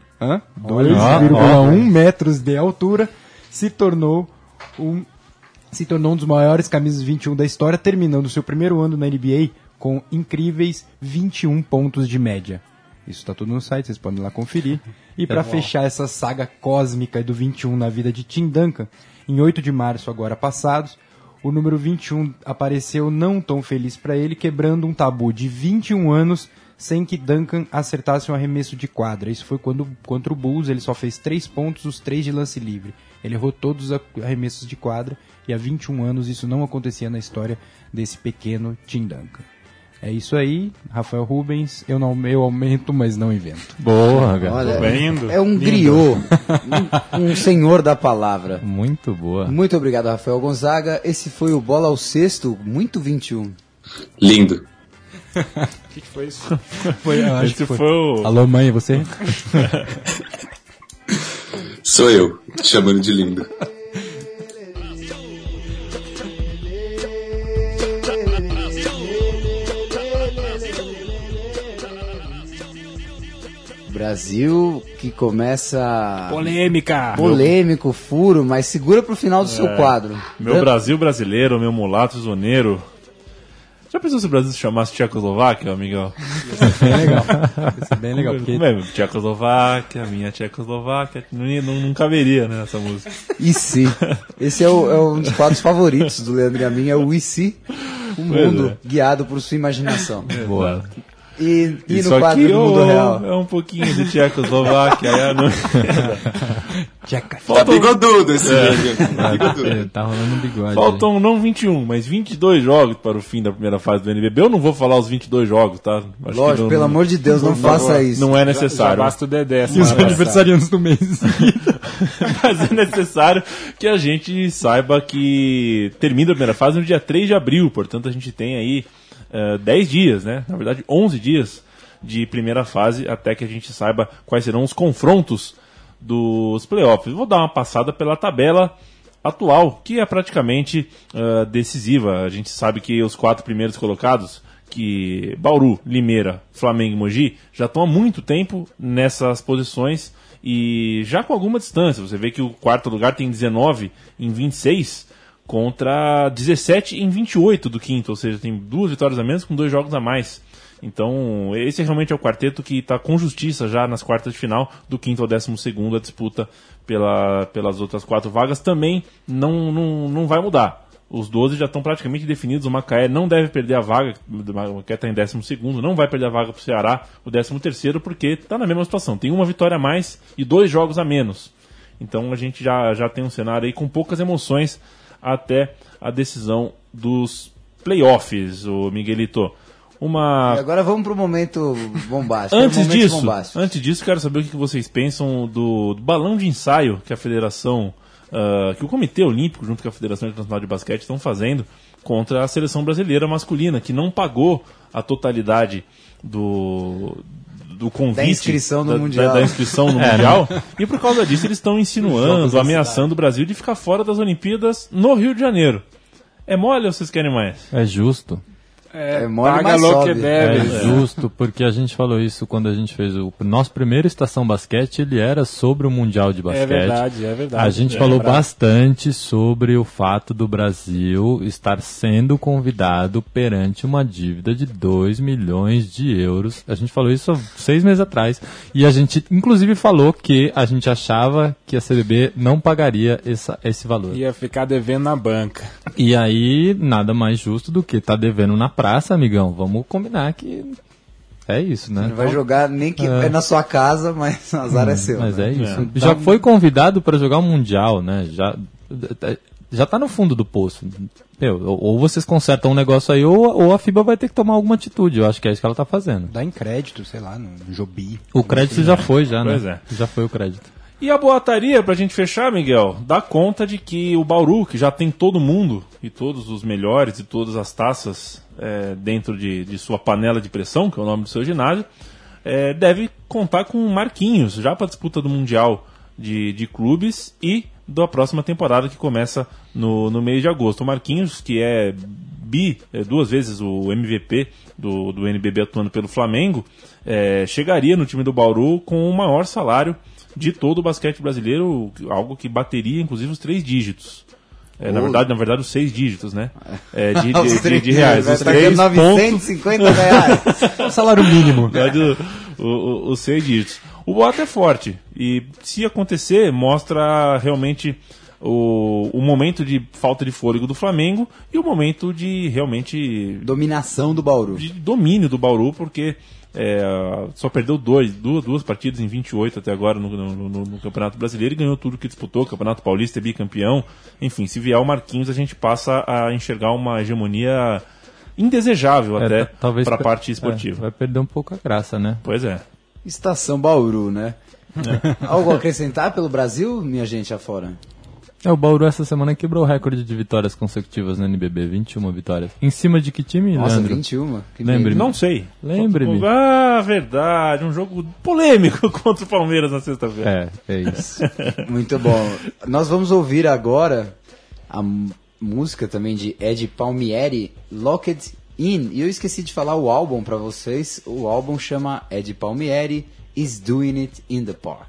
metros de altura se tornou um dos maiores camisas 21 da história, terminando seu primeiro ano na NBA com incríveis 21 pontos de média. Isso está tudo no site, vocês podem ir lá conferir. E para fechar essa saga cósmica do 21 na vida de Tim Duncan, em 8 de março agora passados, o número 21 apareceu não tão feliz para ele, quebrando um tabu de 21 anos sem que Duncan acertasse um arremesso de quadra. Isso foi quando, contra o Bulls, ele só fez 3 pontos, os 3 de lance livre. Ele errou todos os arremessos de quadra e há 21 anos isso não acontecia na história desse pequeno Tim Duncan. É isso aí, Rafael Rubens, eu aumento, mas não invento. Boa, cara. Olha, é um griot, um senhor da palavra. Muito boa. Muito obrigado, Rafael Gonzaga. Esse foi o Bola ao Cesto, muito 21. Lindo. O que foi isso? Esse foi o... Alô, mãe, é você? Sou eu, te chamando de lindo. Brasil que começa... Polêmico, furo, mas segura pro final do seu quadro. Meu Brasil brasileiro, meu mulato zoneiro. Já pensou se o Brasil se chamasse Tchecoslováquia, amigão? Bem legal. Isso é bem legal. Porque... Tchecoslováquia, minha Tchecoslováquia. Não caberia, né, essa música. E se? Esse é um dos quadros favoritos do Leandro e a mim, é o E se? O mundo guiado por sua imaginação. Boa. E Isso no quadro aqui do mundo real? é um pouquinho de Tchecoslováquia. Tá bigodudo esse Tá rolando um bigode. Faltam não 21, mas 22 jogos para o fim da primeira fase do NBB. Eu não vou falar os 22 jogos, tá? Acho Lógico, pelo amor de Deus, não faça isso. Não é necessário. Já basta o Dedé. E os aniversariantes do mês. Mas é necessário que a gente saiba que termina a primeira fase no dia 3 de abril. Portanto, a gente tem aí 10 dias, né? Na verdade, 11 dias de primeira fase até que a gente saiba quais serão os confrontos dos playoffs. Vou dar uma passada pela tabela atual, que é praticamente decisiva. A gente sabe que os 4 primeiros colocados, que Bauru, Limeira, Flamengo e Mogi, já estão há muito tempo nessas posições e já com alguma distância. Você vê que o quarto lugar tem 19 em 26 contra 17 em 28 do quinto, ou seja, tem 2 vitórias a menos com 2 jogos a mais. Então, esse realmente é o quarteto que está com justiça já nas quartas de final, do quinto ao 12º. A disputa pelas outras 4 vagas também não vai mudar. Os 12 já estão praticamente definidos. O Macaé não deve perder a vaga, o Macaé está em 12º, não vai perder a vaga para o Ceará, o 13º, porque está na mesma situação. Tem 1 vitória a mais e 2 jogos a menos. Então a gente já tem um cenário aí com poucas emoções até a decisão dos playoffs, o Miguelito. E agora vamos para o momento bombástico. Antes disso, quero saber o que vocês pensam do balão de ensaio que a federação, que o Comitê Olímpico, junto com a Federação Internacional de Basquete, estão fazendo contra a seleção brasileira masculina, que não pagou a totalidade do convite, da inscrição no Mundial. Da inscrição no Mundial. E por causa disso eles estão insinuando, ameaçando o Brasil de ficar fora das Olimpíadas no Rio de Janeiro. É mole ou vocês querem mais? É justo. Paga lo que deve. É justo, porque a gente falou isso quando a gente fez o nosso primeiro Estação Basquete, ele era sobre o Mundial de Basquete. É verdade. A gente falou bastante sobre o fato do Brasil estar sendo convidado perante uma dívida de 2 milhões de euros. A gente falou isso há 6 meses atrás. E a gente, inclusive, falou que a gente achava que a CBB não pagaria esse valor. Ia ficar devendo na banca. E aí, nada mais justo do que estar devendo na praça, amigão. Vamos combinar que é isso, né? Não vai jogar nem que é na sua casa, mas o azar é seu. Mas né? é isso. Já foi convidado para jogar o Mundial, né? Já tá no fundo do poço. Ou vocês consertam um negócio aí, ou a FIBA vai ter que tomar alguma atitude. Eu acho que é isso que ela tá fazendo. Dá em crédito, sei lá, no Jobi. O crédito já foi, né? Pois é. Já foi o crédito. E a boataria, pra gente fechar, Miguel, dá conta de que o Bauru, que já tem todo mundo, e todos os melhores, e todas as taças dentro de sua panela de pressão, que é o nome do seu ginásio, deve contar com o Marquinhos, já para a disputa do Mundial de clubes e da próxima temporada que começa no mês de agosto. O Marquinhos, que é 2 vezes o MVP do NBB atuando pelo Flamengo, chegaria no time do Bauru com o maior salário de todo o basquete brasileiro, algo que bateria inclusive os 3 dígitos. Na verdade, os 6 dígitos, né? De reais. Os 3 950 reais. O salário mínimo. Os 6 dígitos. O boato é forte. E se acontecer, mostra realmente o momento de falta de fôlego do Flamengo e o momento de realmente dominação do Bauru. De domínio do Bauru, porque só perdeu duas partidas em 28 até agora no Campeonato Brasileiro e ganhou tudo que disputou. Campeonato Paulista é bicampeão. Enfim, se vier o Marquinhos, a gente passa a enxergar uma hegemonia indesejável até para a parte esportiva. Vai perder um pouco a graça, né? Pois é. Estação Bauru, né? Algo a acrescentar pelo Brasil, minha gente afora? O Bauru essa semana quebrou o recorde de vitórias consecutivas no NBB, 21 vitórias. Em cima de que time, Nossa, Leandro? 21? Lembre-me. Não sei. Lembre-me. Verdade, um jogo polêmico contra o Palmeiras na sexta-feira. É isso. Muito bom. Nós vamos ouvir agora a música também de Ed Palmieri, Locked In. E eu esqueci de falar o álbum para vocês. O álbum chama Ed Palmieri Is Doing It in the Park.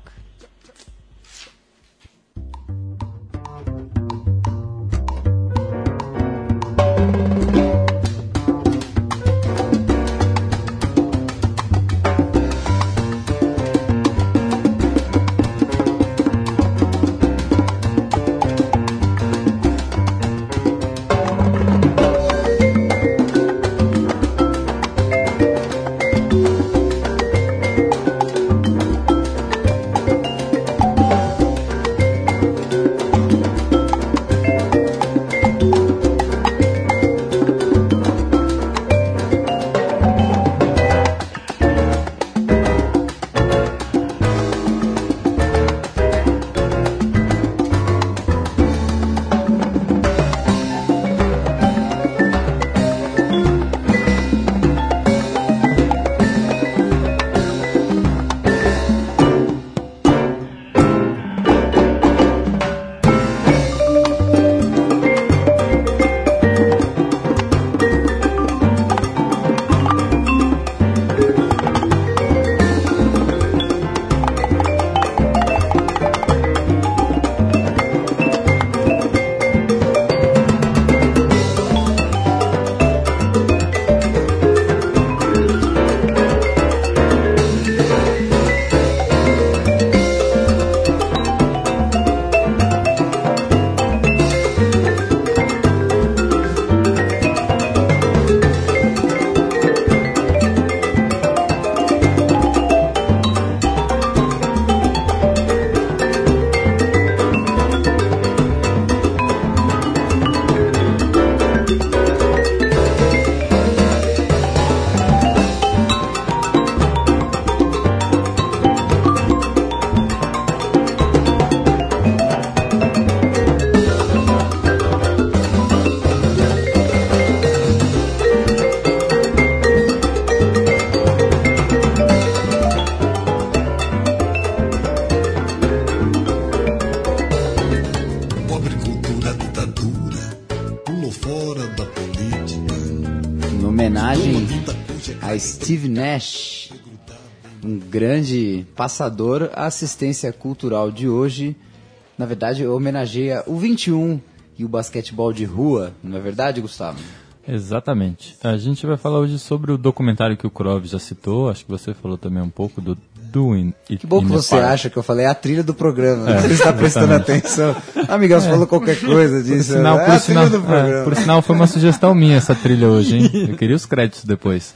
homenagem a Steve Nash, um grande passador. A assistência cultural de hoje, na verdade, homenageia o 21 e o basquetebol de rua, não é verdade, Gustavo? Exatamente. A gente vai falar hoje sobre o documentário que o Krov já citou, acho que você falou também um pouco do Doing It. Que bom que você acha que eu falei a trilha do programa, você está prestando atenção. Amigão, você falou qualquer coisa disso. Por sinal, foi uma sugestão minha essa trilha hoje, hein? Eu queria os créditos depois.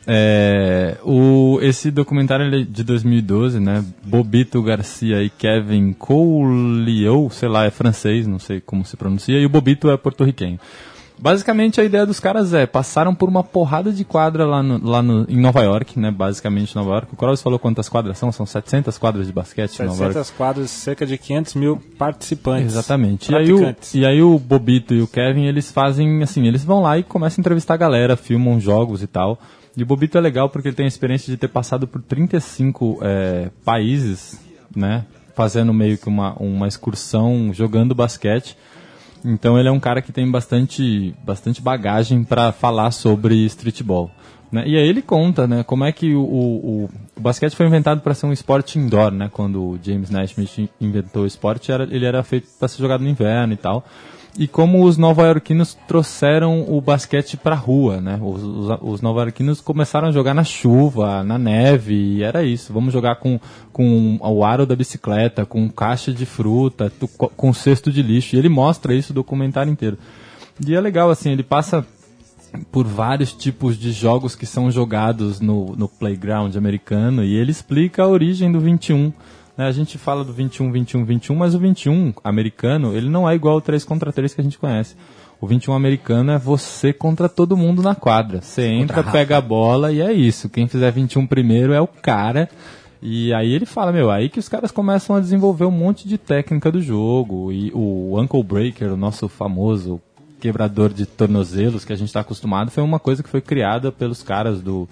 Esse documentário ele é de 2012, né? Bobito Garcia e Kevin Couliot, sei lá, é francês, não sei como se pronuncia, e o Bobito é porto-riquenho. Basicamente a ideia dos caras passaram por uma porrada de quadra em Nova York, né? Basicamente Nova York. O Cross falou quantas quadras são? São 700 quadras de basquete em Nova York. 700 quadras, cerca de 500 mil participantes. Exatamente. E aí o Bobito e o Kevin, eles fazem assim, eles vão lá e começam a entrevistar a galera, filmam jogos e tal. E o Bobito é legal porque ele tem a experiência de ter passado por 35 países, né? Fazendo meio que uma excursão jogando basquete. Então ele é um cara que tem bastante bagagem para falar sobre streetball, né? E aí ele conta, né, como é que o basquete foi inventado para ser um esporte indoor, né? Quando o James Naismith inventou o esporte, ele era feito para ser jogado no inverno e tal. E como os nova-iorquinos trouxeram o basquete para a rua, né? Os nova-iorquinos começaram a jogar na chuva, na neve, e era isso. Vamos jogar com o aro da bicicleta, com caixa de fruta, com cesto de lixo. E ele mostra isso o documentário inteiro. E é legal, assim, ele passa por vários tipos de jogos que são jogados no playground americano, e ele explica a origem do 21. A gente fala do 21, mas o 21 americano, ele não é igual ao 3 contra 3 que a gente conhece. O 21 americano é você contra todo mundo na quadra. Você entra, pega a bola e é isso. Quem fizer 21 primeiro é o cara. E aí ele fala, aí que os caras começam a desenvolver um monte de técnica do jogo. E o Ankle Breaker, o nosso famoso quebrador de tornozelos que a gente está acostumado, foi uma coisa que foi criada pelos caras do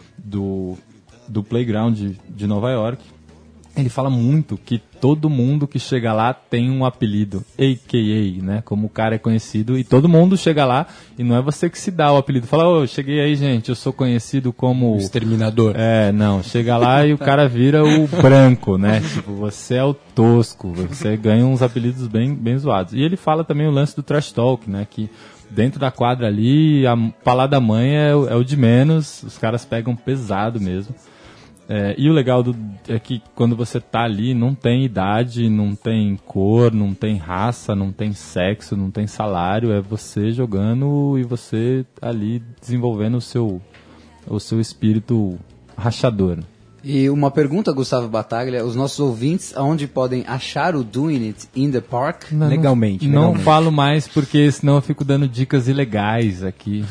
playground de Nova York. Ele fala muito que todo mundo que chega lá tem um apelido, a.k.a., né? Como o cara é conhecido, e todo mundo chega lá, e não é você que se dá o apelido. Fala, cheguei aí, gente, eu sou conhecido como... Exterminador. Não, chega lá e o cara vira o branco, né? Tipo, você é o tosco, você ganha uns apelidos bem zoados. E ele fala também o lance do trash talk, né? Que dentro da quadra ali, a falar da mãe é o de menos, os caras pegam pesado mesmo. E o legal é que quando você tá ali, não tem idade, não tem cor, não tem raça, não tem sexo, não tem salário, é você jogando e você ali desenvolvendo o seu espírito rachador. E uma pergunta, Gustavo Bataglia, os nossos ouvintes, aonde podem achar o Doing It in the Park? Legalmente. Não falo mais porque senão eu fico dando dicas ilegais aqui.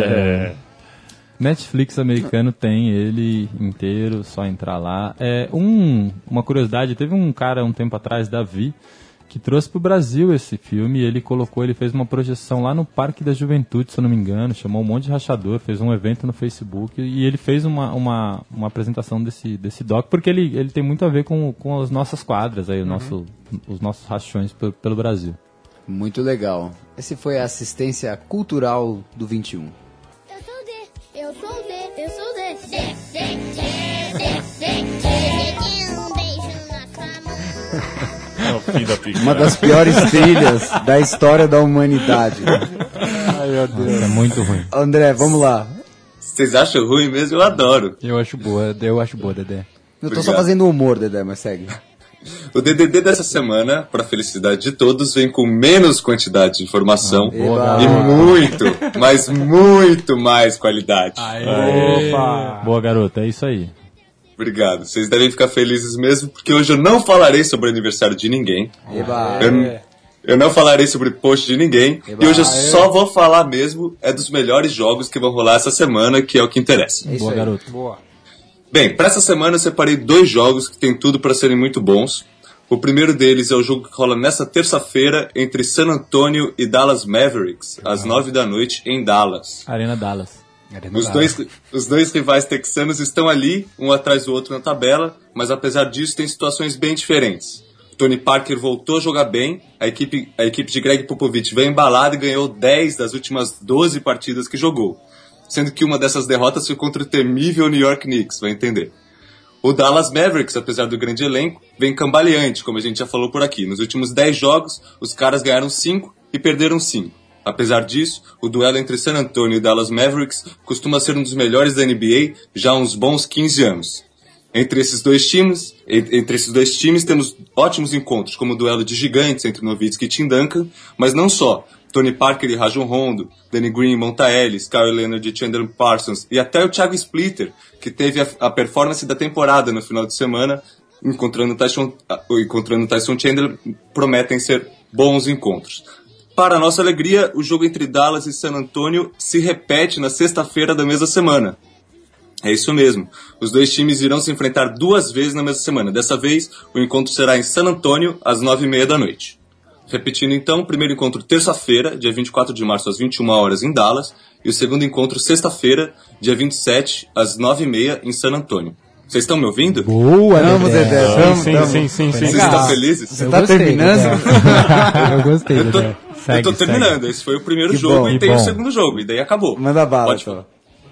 Netflix americano tem ele inteiro, só entrar lá. Uma curiosidade, teve um cara um tempo atrás, Davi, que trouxe pro Brasil esse filme, e ele fez uma projeção lá no Parque da Juventude, se eu não me engano, chamou um monte de rachador, fez um evento no Facebook, e ele fez uma apresentação desse doc, porque ele tem muito a ver com as nossas quadras, aí, os nossos rachões pelo Brasil. Muito legal. Esse foi a assistência cultural do 21. Eu sou o D. Eu sou o D. Um beijo na cama. Uma das piores trilhas da história da humanidade. Ai, meu Deus. É muito ruim. André, vamos lá. Vocês acham ruim mesmo? Eu adoro. Eu acho boa, Dedé. Eu tô só fazendo humor, Dedé, mas segue. O DDD dessa semana, para felicidade de todos, vem com menos quantidade de informação e muito, mas muito mais qualidade. Opa! Boa, garota, é isso aí. Obrigado. Vocês devem ficar felizes mesmo, porque hoje eu não falarei sobre o aniversário de ninguém. Eu não falarei sobre post de ninguém. E hoje eu só vou falar mesmo dos melhores jogos que vão rolar essa semana, que é o que interessa. Boa, garoto. Boa. Bem, para essa semana eu separei 2 jogos que tem tudo para serem muito bons. O primeiro deles é o jogo que rola nessa terça-feira entre San Antonio e Dallas Mavericks, às 9 da noite, em Dallas. Arena Dallas. Os dois rivais texanos estão ali, um atrás do outro na tabela, mas apesar disso tem situações bem diferentes. Tony Parker voltou a jogar bem, a equipe de Greg Popovich veio embalada e ganhou 10 das últimas 12 partidas que jogou. sendo que uma dessas derrotas foi contra o temível New York Knicks, vai entender. O Dallas Mavericks, apesar do grande elenco, vem cambaleante, como a gente já falou por aqui. Nos últimos 10 jogos, os caras ganharam 5 e perderam 5. Apesar disso, o duelo entre San Antonio e Dallas Mavericks costuma ser um dos melhores da NBA já há uns bons 15 anos. Entre esses dois times temos ótimos encontros, como o duelo de gigantes entre Nowitzki e Tim Duncan, mas não só. Tony Parker e Rajon Rondo, Danny Green e Monta Ellis, Kawhi Leonard e Chandler Parsons, e até o Thiago Splitter, que teve a performance da temporada no final de semana, encontrando Tyson Chandler, prometem ser bons encontros. Para nossa alegria, o jogo entre Dallas e San Antonio se repete na sexta-feira da mesma semana. É isso mesmo. Os dois times irão se enfrentar 2 vezes na mesma semana. Dessa vez, o encontro será em San Antonio, às 9h30 da noite. Repetindo então, o primeiro encontro terça-feira, dia 24 de março, às 21 horas em Dallas, e o segundo encontro sexta-feira, dia 27, às 9h30 em San Antonio. Vocês estão me ouvindo? Boa, Dedé. Sim. Vocês estão felizes? Você tá terminando? Eu gostei, Dedé. Eu tô terminando. Esse foi o primeiro jogo e tem o segundo jogo. E daí acabou. Manda bala, então.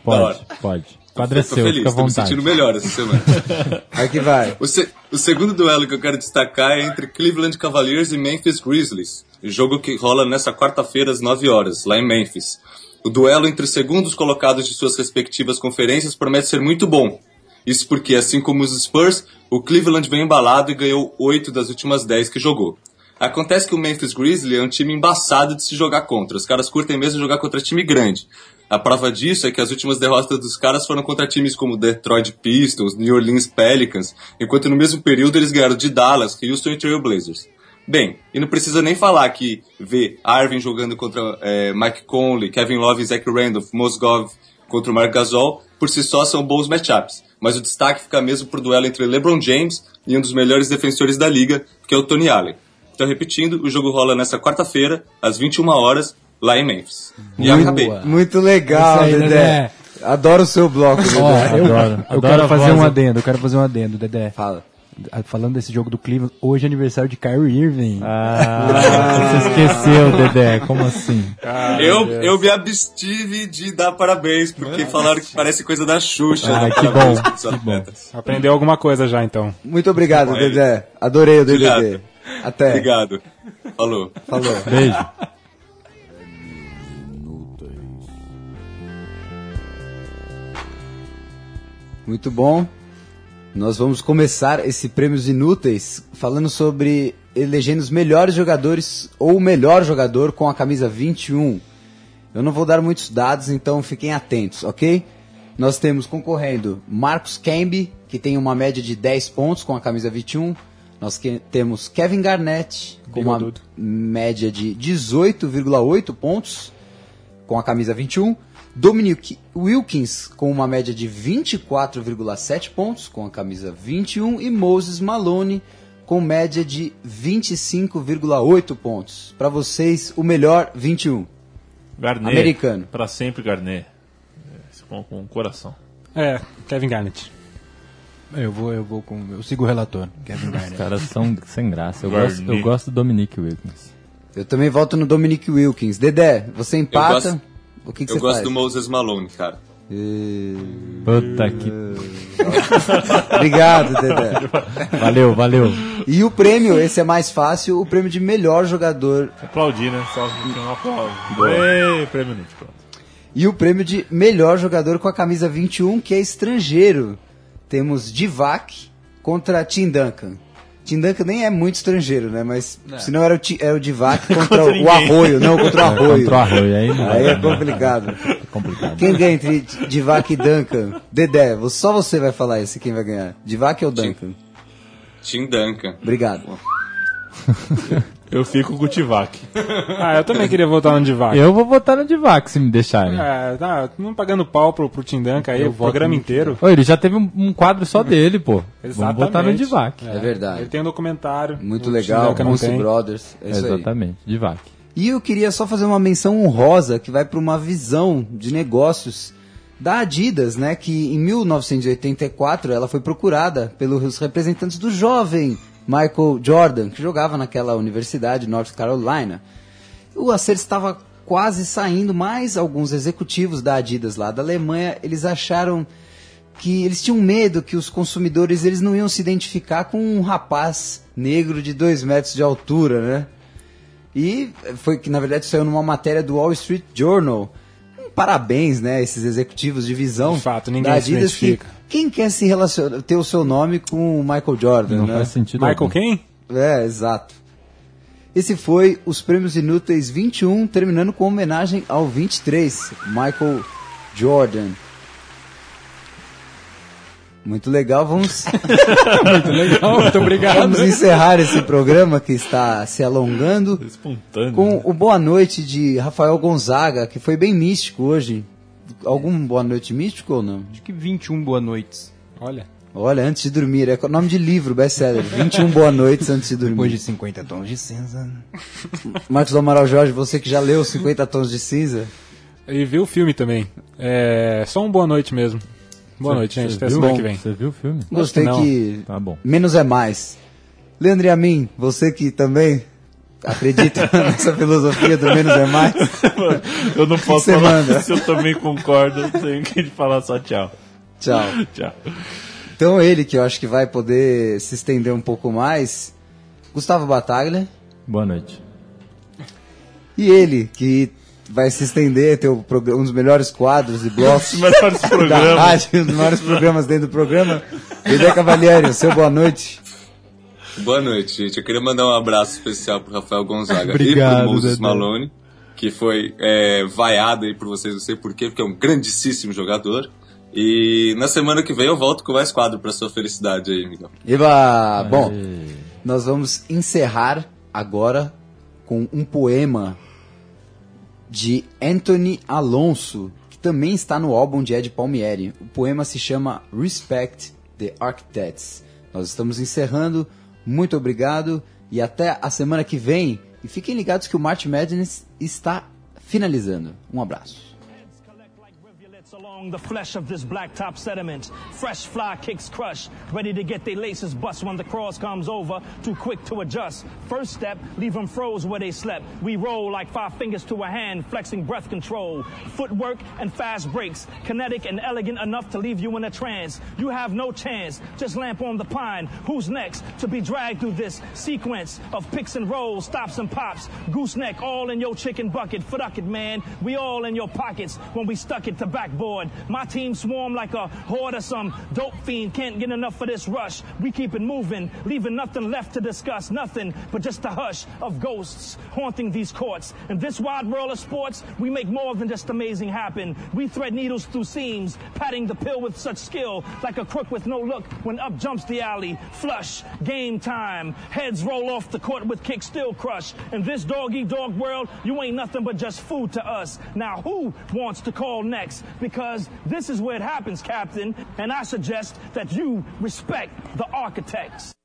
Pode. Quadro é seu, feliz, fica à tô me vontade. sentindo melhor essa semana. Aí que vai. O segundo duelo que eu quero destacar é entre Cleveland Cavaliers e Memphis Grizzlies. O jogo que rola nessa quarta-feira às 9 horas, lá em Memphis. O duelo entre os segundos colocados de suas respectivas conferências promete ser muito bom. Isso porque, assim como os Spurs, o Cleveland vem embalado e ganhou 8 das últimas 10 que jogou. Acontece que o Memphis Grizzlies é um time embaçado de se jogar contra. Os caras curtem mesmo jogar contra time grande. A prova disso é que as últimas derrotas dos caras foram contra times como Detroit Pistons, New Orleans Pelicans, enquanto no mesmo período eles ganharam de Dallas, Houston e Trail Blazers. Bem, e não precisa nem falar que ver Arvin jogando contra Mike Conley, Kevin Love e Zach Randolph, Mozgov contra o Marc Gasol, por si só são bons matchups. Mas o destaque fica mesmo pro duelo entre LeBron James e um dos melhores defensores da liga, que é o Tony Allen. Então, repetindo, o jogo rola nessa quarta-feira, às 21 horas, lá em Memphis. E acabei. Muito legal, aí, Dedé. Adoro o seu bloco, Dedé. Eu quero fazer um adendo, Dedé. Fala. Falando desse jogo do Cleveland, hoje é aniversário de Kyrie Irving. Você esqueceu, Dedé, como assim? Eu me abstive de dar parabéns, porque falaram que parece coisa da Xuxa. Que bom. Aprendeu alguma coisa já, então. Muito obrigado, Dedé. Adorei o DVD. Obrigado. Até. Obrigado. Falou. Beijo. Muito bom. Nós vamos começar esse Prêmios Inúteis falando sobre elegendo os melhores jogadores ou o melhor jogador com a camisa 21. Eu não vou dar muitos dados, então fiquem atentos, ok? Nós temos concorrendo Marcus Camby, que tem uma média de 10 pontos com a camisa 21. Nós temos Kevin Garnett com uma média de 18,8 pontos com a camisa 21. Dominic Wilkins com uma média de 24,7 pontos com a camisa 21 e Moses Malone com média de 25,8 pontos. Para vocês, o melhor 21. Garnett. Americano. Para sempre Garnett. Com o coração. Kevin Garnett. Eu sigo o relator, Kevin Garnett. Os caras são sem graça. Eu gosto do Dominic Wilkins. Eu também voto no Dominic Wilkins. Dedé, você empata? O que você faz? Eu gosto do Moses Malone, cara. Puta que... Obrigado, Dedé. Valeu. E o prêmio, esse é mais fácil, o prêmio de melhor jogador. Aplaudir, né? Só um aplauso. Prêmio inútil, pronto. E o prêmio de melhor jogador com a camisa 21, que é estrangeiro. Temos Divac contra Tim Duncan. Tim Duncan nem é muito estrangeiro, né? Mas senão era o Divac contra o Arroio. Não, contra o Arroio. Contra o Arroio, aí é complicado. Quem ganha entre Divac e Duncan? Dedé, só você vai falar esse quem vai ganhar. Divac ou Duncan? Tim Duncan. Obrigado. Eu fico com o Divac. Eu também queria votar no Divac. Eu vou votar no Divac, se me deixarem. Não pagando pau pro Tim Duncan aí, o programa inteiro. Ele já teve um quadro só dele, pô. Exatamente. Vamos votar no Divac. É verdade. Ele tem um documentário. Muito legal, Monster Brothers. Exatamente, Divac. E eu queria só fazer uma menção honrosa que vai para uma visão de negócios da Adidas, né? Que em 1984 ela foi procurada pelos representantes do jovem Michael Jordan, que jogava naquela universidade, North Carolina. O acerto estava quase saindo, mas alguns executivos da Adidas lá da Alemanha, eles acharam que eles tinham medo que os consumidores eles não iam se identificar com um rapaz negro de 2 metros de altura, né? E foi que, na verdade, saiu numa matéria do Wall Street Journal. Parabéns, né, esses executivos de visão de fato, ninguém da Adidas. se identifica. Quem quer se relacionar, ter o seu nome com o Michael Jordan, Não né? faz sentido Michael algum. quem? É, exato. Esse foi os Prêmios Inúteis 21, terminando com homenagem ao 23, Michael Jordan. Muito legal, vamos... Muito legal, muito obrigado. Vamos encerrar esse programa que está se alongando Espontâneo. com o Boa Noite de Rafael Gonzaga, que foi bem místico hoje. Algum Boa Noite místico ou não? Acho que 21 boa noites. Olha, antes de dormir, é nome de livro, best-seller. 21 Boa Noites antes de dormir. Depois de 50 tons de cinza. Marcos do Amaral Jorge, você que já leu 50 Tons de Cinza. E viu o filme também. É só um boa noite mesmo. Boa noite, gente. Até semana que vem. Você viu o filme? Gostei que Tá bom. menos é mais. Leandro e a mim, você que também acredita nessa filosofia do menos é mais. Eu não posso você falar manda? se eu também concordo, tenho que falar só tchau. Tchau. Tchau. Então ele, que eu acho que vai poder se estender um pouco mais, Gustavo Battaglia. Boa noite. E ele, que vai se estender, ter um dos melhores quadros e blocos Os melhores da programas. rádio, um dos melhores programas dentro do programa. Dedé Cavalieri, seu boa noite. Boa noite, gente. Eu queria mandar um abraço especial pro Rafael Gonzaga Obrigado, e pro Moses Dedé. Malone, que foi vaiado aí por vocês, não sei porquê, porque é um grandíssimo jogador. E na semana que vem eu volto com mais quadro pra sua felicidade aí, Miguel. Eba! Bom, nós vamos encerrar agora com um poema de Anthony Alonso, que também está no álbum de Ed Palmieri. O poema se chama Respect the Architects. Nós estamos encerrando. Muito obrigado e até a semana que vem. E fiquem ligados que o March Madness está finalizando. Um abraço. Along the flesh of this blacktop sediment, fresh fly kicks crush, ready to get their laces bust when the cross comes over, too quick to adjust. First step, leave them froze where they slept. We roll like 5 fingers to a hand, flexing breath control. Footwork and fast breaks, kinetic and elegant enough to leave you in a trance. You have no chance, just lamp on the pine. Who's next to be dragged through this sequence of picks and rolls, stops and pops? Gooseneck all in your chicken bucket, fuck it man, we all in your pockets when we stuck it to backboard. My team swarm like a horde of some dope fiend, can't get enough of this rush. We keep it moving, leaving nothing left to discuss, nothing but just a hush of ghosts haunting these courts. In this wide world of sports, we make more than just amazing happen. We thread needles through seams, patting the pill with such skill, like a crook with no look when up jumps the alley. Flush, game time, heads roll off the court with kicks still crush. In this dog-eat-dog world, you ain't nothing but just food to us. Now who wants to call next? Because this is where it happens, Captain, and I suggest that you respect the architects.